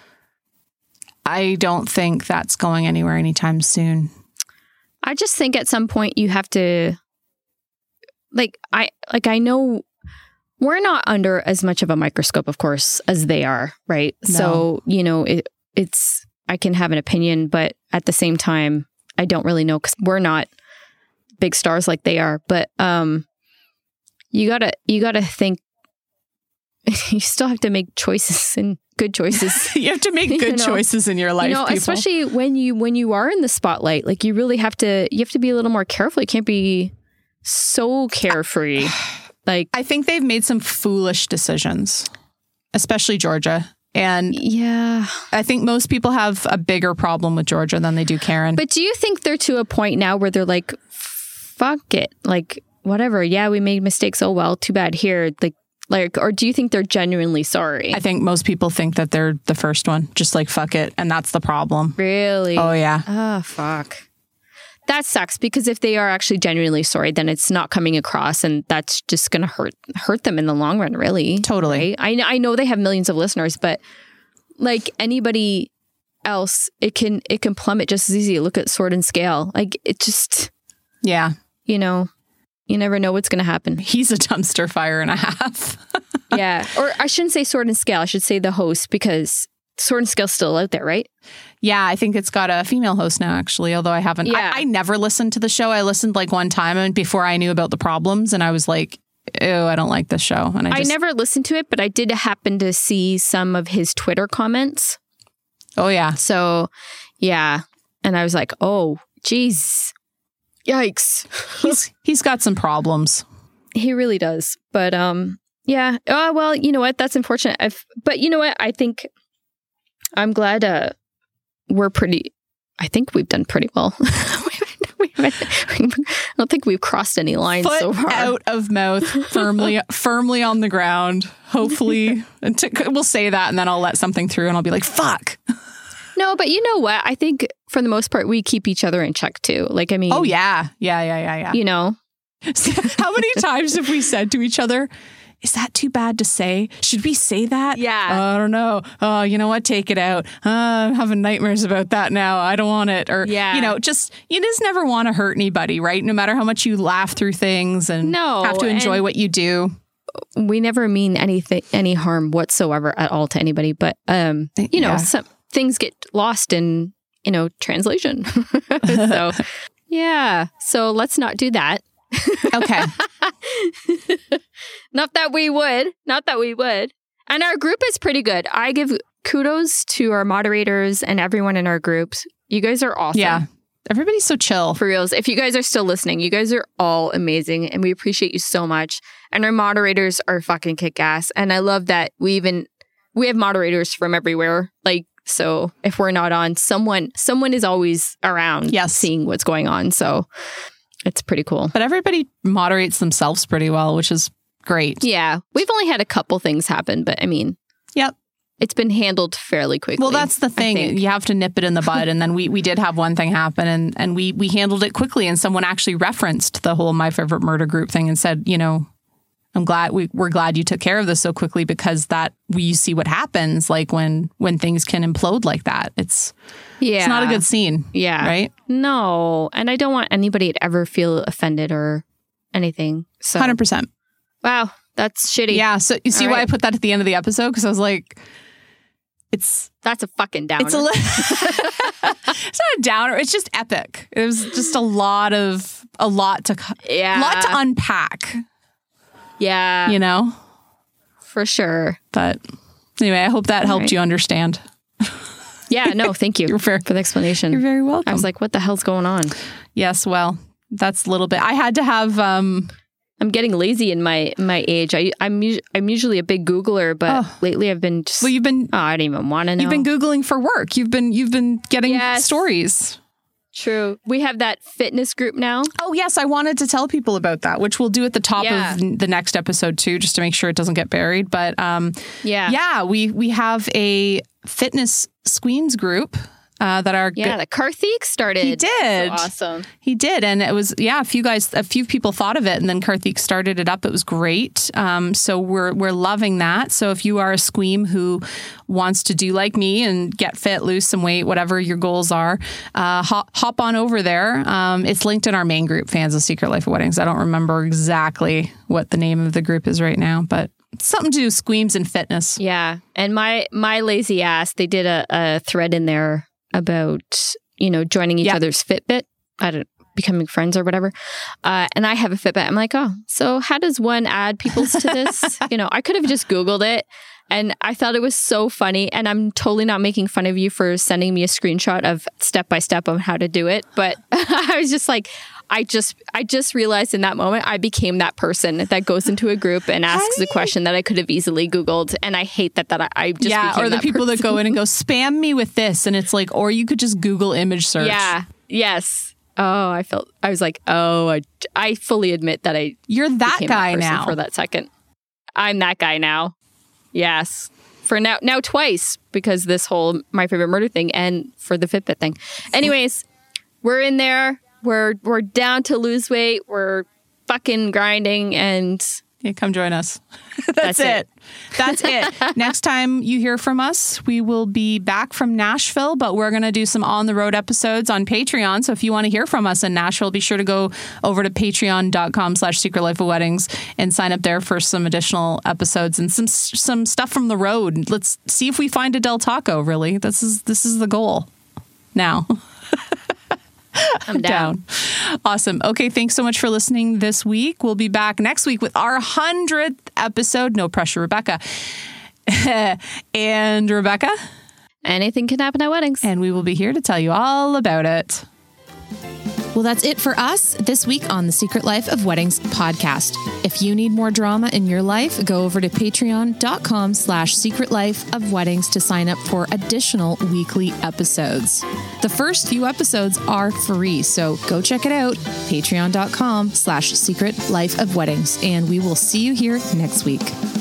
I don't think that's going anywhere anytime soon. I just think at some point you have to, I know we're not under as much of a microscope, of course, as they are, right? No. So, it's, I can have an opinion, but at the same time, I don't really know because we're not big stars like they are. But you gotta think. You still have to make choices and good choices. You have to make good choices in your life, people. Especially when you are in the spotlight. Like you really have to be a little more careful. You can't be so carefree. I think they've made some foolish decisions, especially Georgia. And yeah, I think most people have a bigger problem with Georgia than they do Karen. But do you think they're to a point now where they're like, fuck it, like whatever. Yeah, we made mistakes. Oh well, too bad here. Or do you think they're genuinely sorry? I think most people think that they're the first one, just like fuck it, and that's the problem. Really? Oh yeah. Oh fuck. That sucks because if they are actually genuinely sorry, then it's not coming across, and that's just going to hurt them in the long run, really. Totally. Right? I know they have millions of listeners, but like anybody else, it can plummet just as easy. Look at Sword and Scale. Like it just, yeah. You never know what's going to happen. He's a dumpster fire and a half. Yeah. Or I shouldn't say Sword and Scale. I should say the host because Sword and Scale's still out there, right? Yeah, I think it's got a female host now, actually, although I haven't. Yeah. I never listened to the show. I listened one time and before I knew about the problems and I was like, ew, I don't like this show. And I never listened to it, but I did happen to see some of his Twitter comments. Oh, yeah. So, yeah. And I was like, oh, geez. Yikes. He's got some problems. He really does. But, yeah. Oh, well, you know what? That's unfortunate. But you know what? I think I'm glad I think we've done pretty well. I don't think we've crossed any lines so far. Out of mouth, firmly on the ground. Hopefully, we'll say that and then I'll let something through and I'll be like, fuck. No, but you know what? I think for the most part, we keep each other in check too. Like, I mean. Oh, yeah. Yeah. You know. How many times have we said to each other, is that too bad to say? Should we say that? Yeah. I don't know. Oh, you know what? Take it out. I'm having nightmares about that now. I don't want it. Or, you just never want to hurt anybody, right? No matter how much you laugh through things and have to enjoy what you do. We never mean any harm whatsoever at all to anybody. But, some things get lost in, translation. So, yeah. So let's not do that. Okay. Not that we would. And our group is pretty good. I give kudos to our moderators and everyone in our groups. You guys are awesome. Yeah. Everybody's so chill. For reals. If you guys are still listening, you guys are all amazing and we appreciate you so much. And our moderators are fucking kick ass. And I love that we have moderators from everywhere. Like So if we're not on, someone is always around seeing what's going on. So it's pretty cool. But everybody moderates themselves pretty well, which is great. Yeah. We've only had a couple things happen, but I mean, it's been handled fairly quickly. Well, that's the thing. You have to nip it in the bud. And then we did have one thing happen and we handled it quickly. And someone actually referenced the whole My Favorite Murder Group thing and said, you know, we're glad you took care of this so quickly because you see what happens like when things can implode like that. It's not a good scene. Yeah. Right? No. And I don't want anybody to ever feel offended or anything. So 100%. Wow. That's shitty. Yeah. So you see why I put that at the end of the episode? Because I was like, that's a fucking downer. It's not a downer. It's just epic. It was just a lot to unpack. Yeah. You know? For sure. But anyway, I hope that helped you understand. Yeah, no, thank you for the explanation. You're very welcome. I was like, what the hell's going on? Yes, well, that's a little bit. I had to have... I'm getting lazy in my age. I'm usually a big Googler, but lately I've been just... Well, you've been... Oh, I don't even want to know. You've been Googling for work. You've been getting stories. True. We have that fitness group now. Oh, yes. I wanted to tell people about that, which we'll do at the top of the next episode too, just to make sure it doesn't get buried. But we have a fitness Squeams group that are that Karthik started. He did. So awesome. He did. And it was, a few people thought of it and then Karthik started it up. It was great. So we're loving that. So if you are a Squeam who wants to do like me and get fit, lose some weight, whatever your goals are, hop on over there. It's linked in our main group, Fans of Secret Life of Weddings. I don't remember exactly what the name of the group is right now, but it's something to do with Squeams and fitness. Yeah. And my lazy ass, they did a thread in there about, joining each other's Fitbit, becoming friends or whatever. And I have a Fitbit. I'm like, so how does one add people's to this? I could have just Googled it and I thought it was so funny. And I'm totally not making fun of you for sending me a screenshot of step by step on how to do it. But I was just like, I just realized in that moment, I became that person that goes into a group and asks a question that I could have easily Googled. And I hate that I just became or the that people person. that go in and go, spam me with this. And it's like, or you could just Google image search. Yeah. Yes. Oh, I was like, I fully admit that you're that guy now. For that second. I'm that guy now. Yes. For now twice because this whole My Favorite Murder thing and for the Fitbit thing. Anyways, we're in there. We're down to lose weight. We're fucking grinding and... Yeah, come join us. That's it. That's it. Next time you hear from us, we will be back from Nashville, but we're going to do some on-the-road episodes on Patreon. So if you want to hear from us in Nashville, be sure to go over to patreon.com/Secret Life of Weddings and sign up there for some additional episodes and some stuff from the road. Let's see if we find a Del Taco, really. This is the goal now. I'm down. Awesome. Okay, thanks so much for listening this week. We'll be back next week with our 100th episode. No pressure, Rebecca. And Rebecca? Anything can happen at weddings. And we will be here to tell you all about it. Well, that's it for us this week on the Secret Life of Weddings podcast. If you need more drama in your life, go over to patreon.com/Secret Life of Weddings to sign up for additional weekly episodes. The first few episodes are free, so go check it out, patreon.com/Secret Life of Weddings, and we will see you here next week.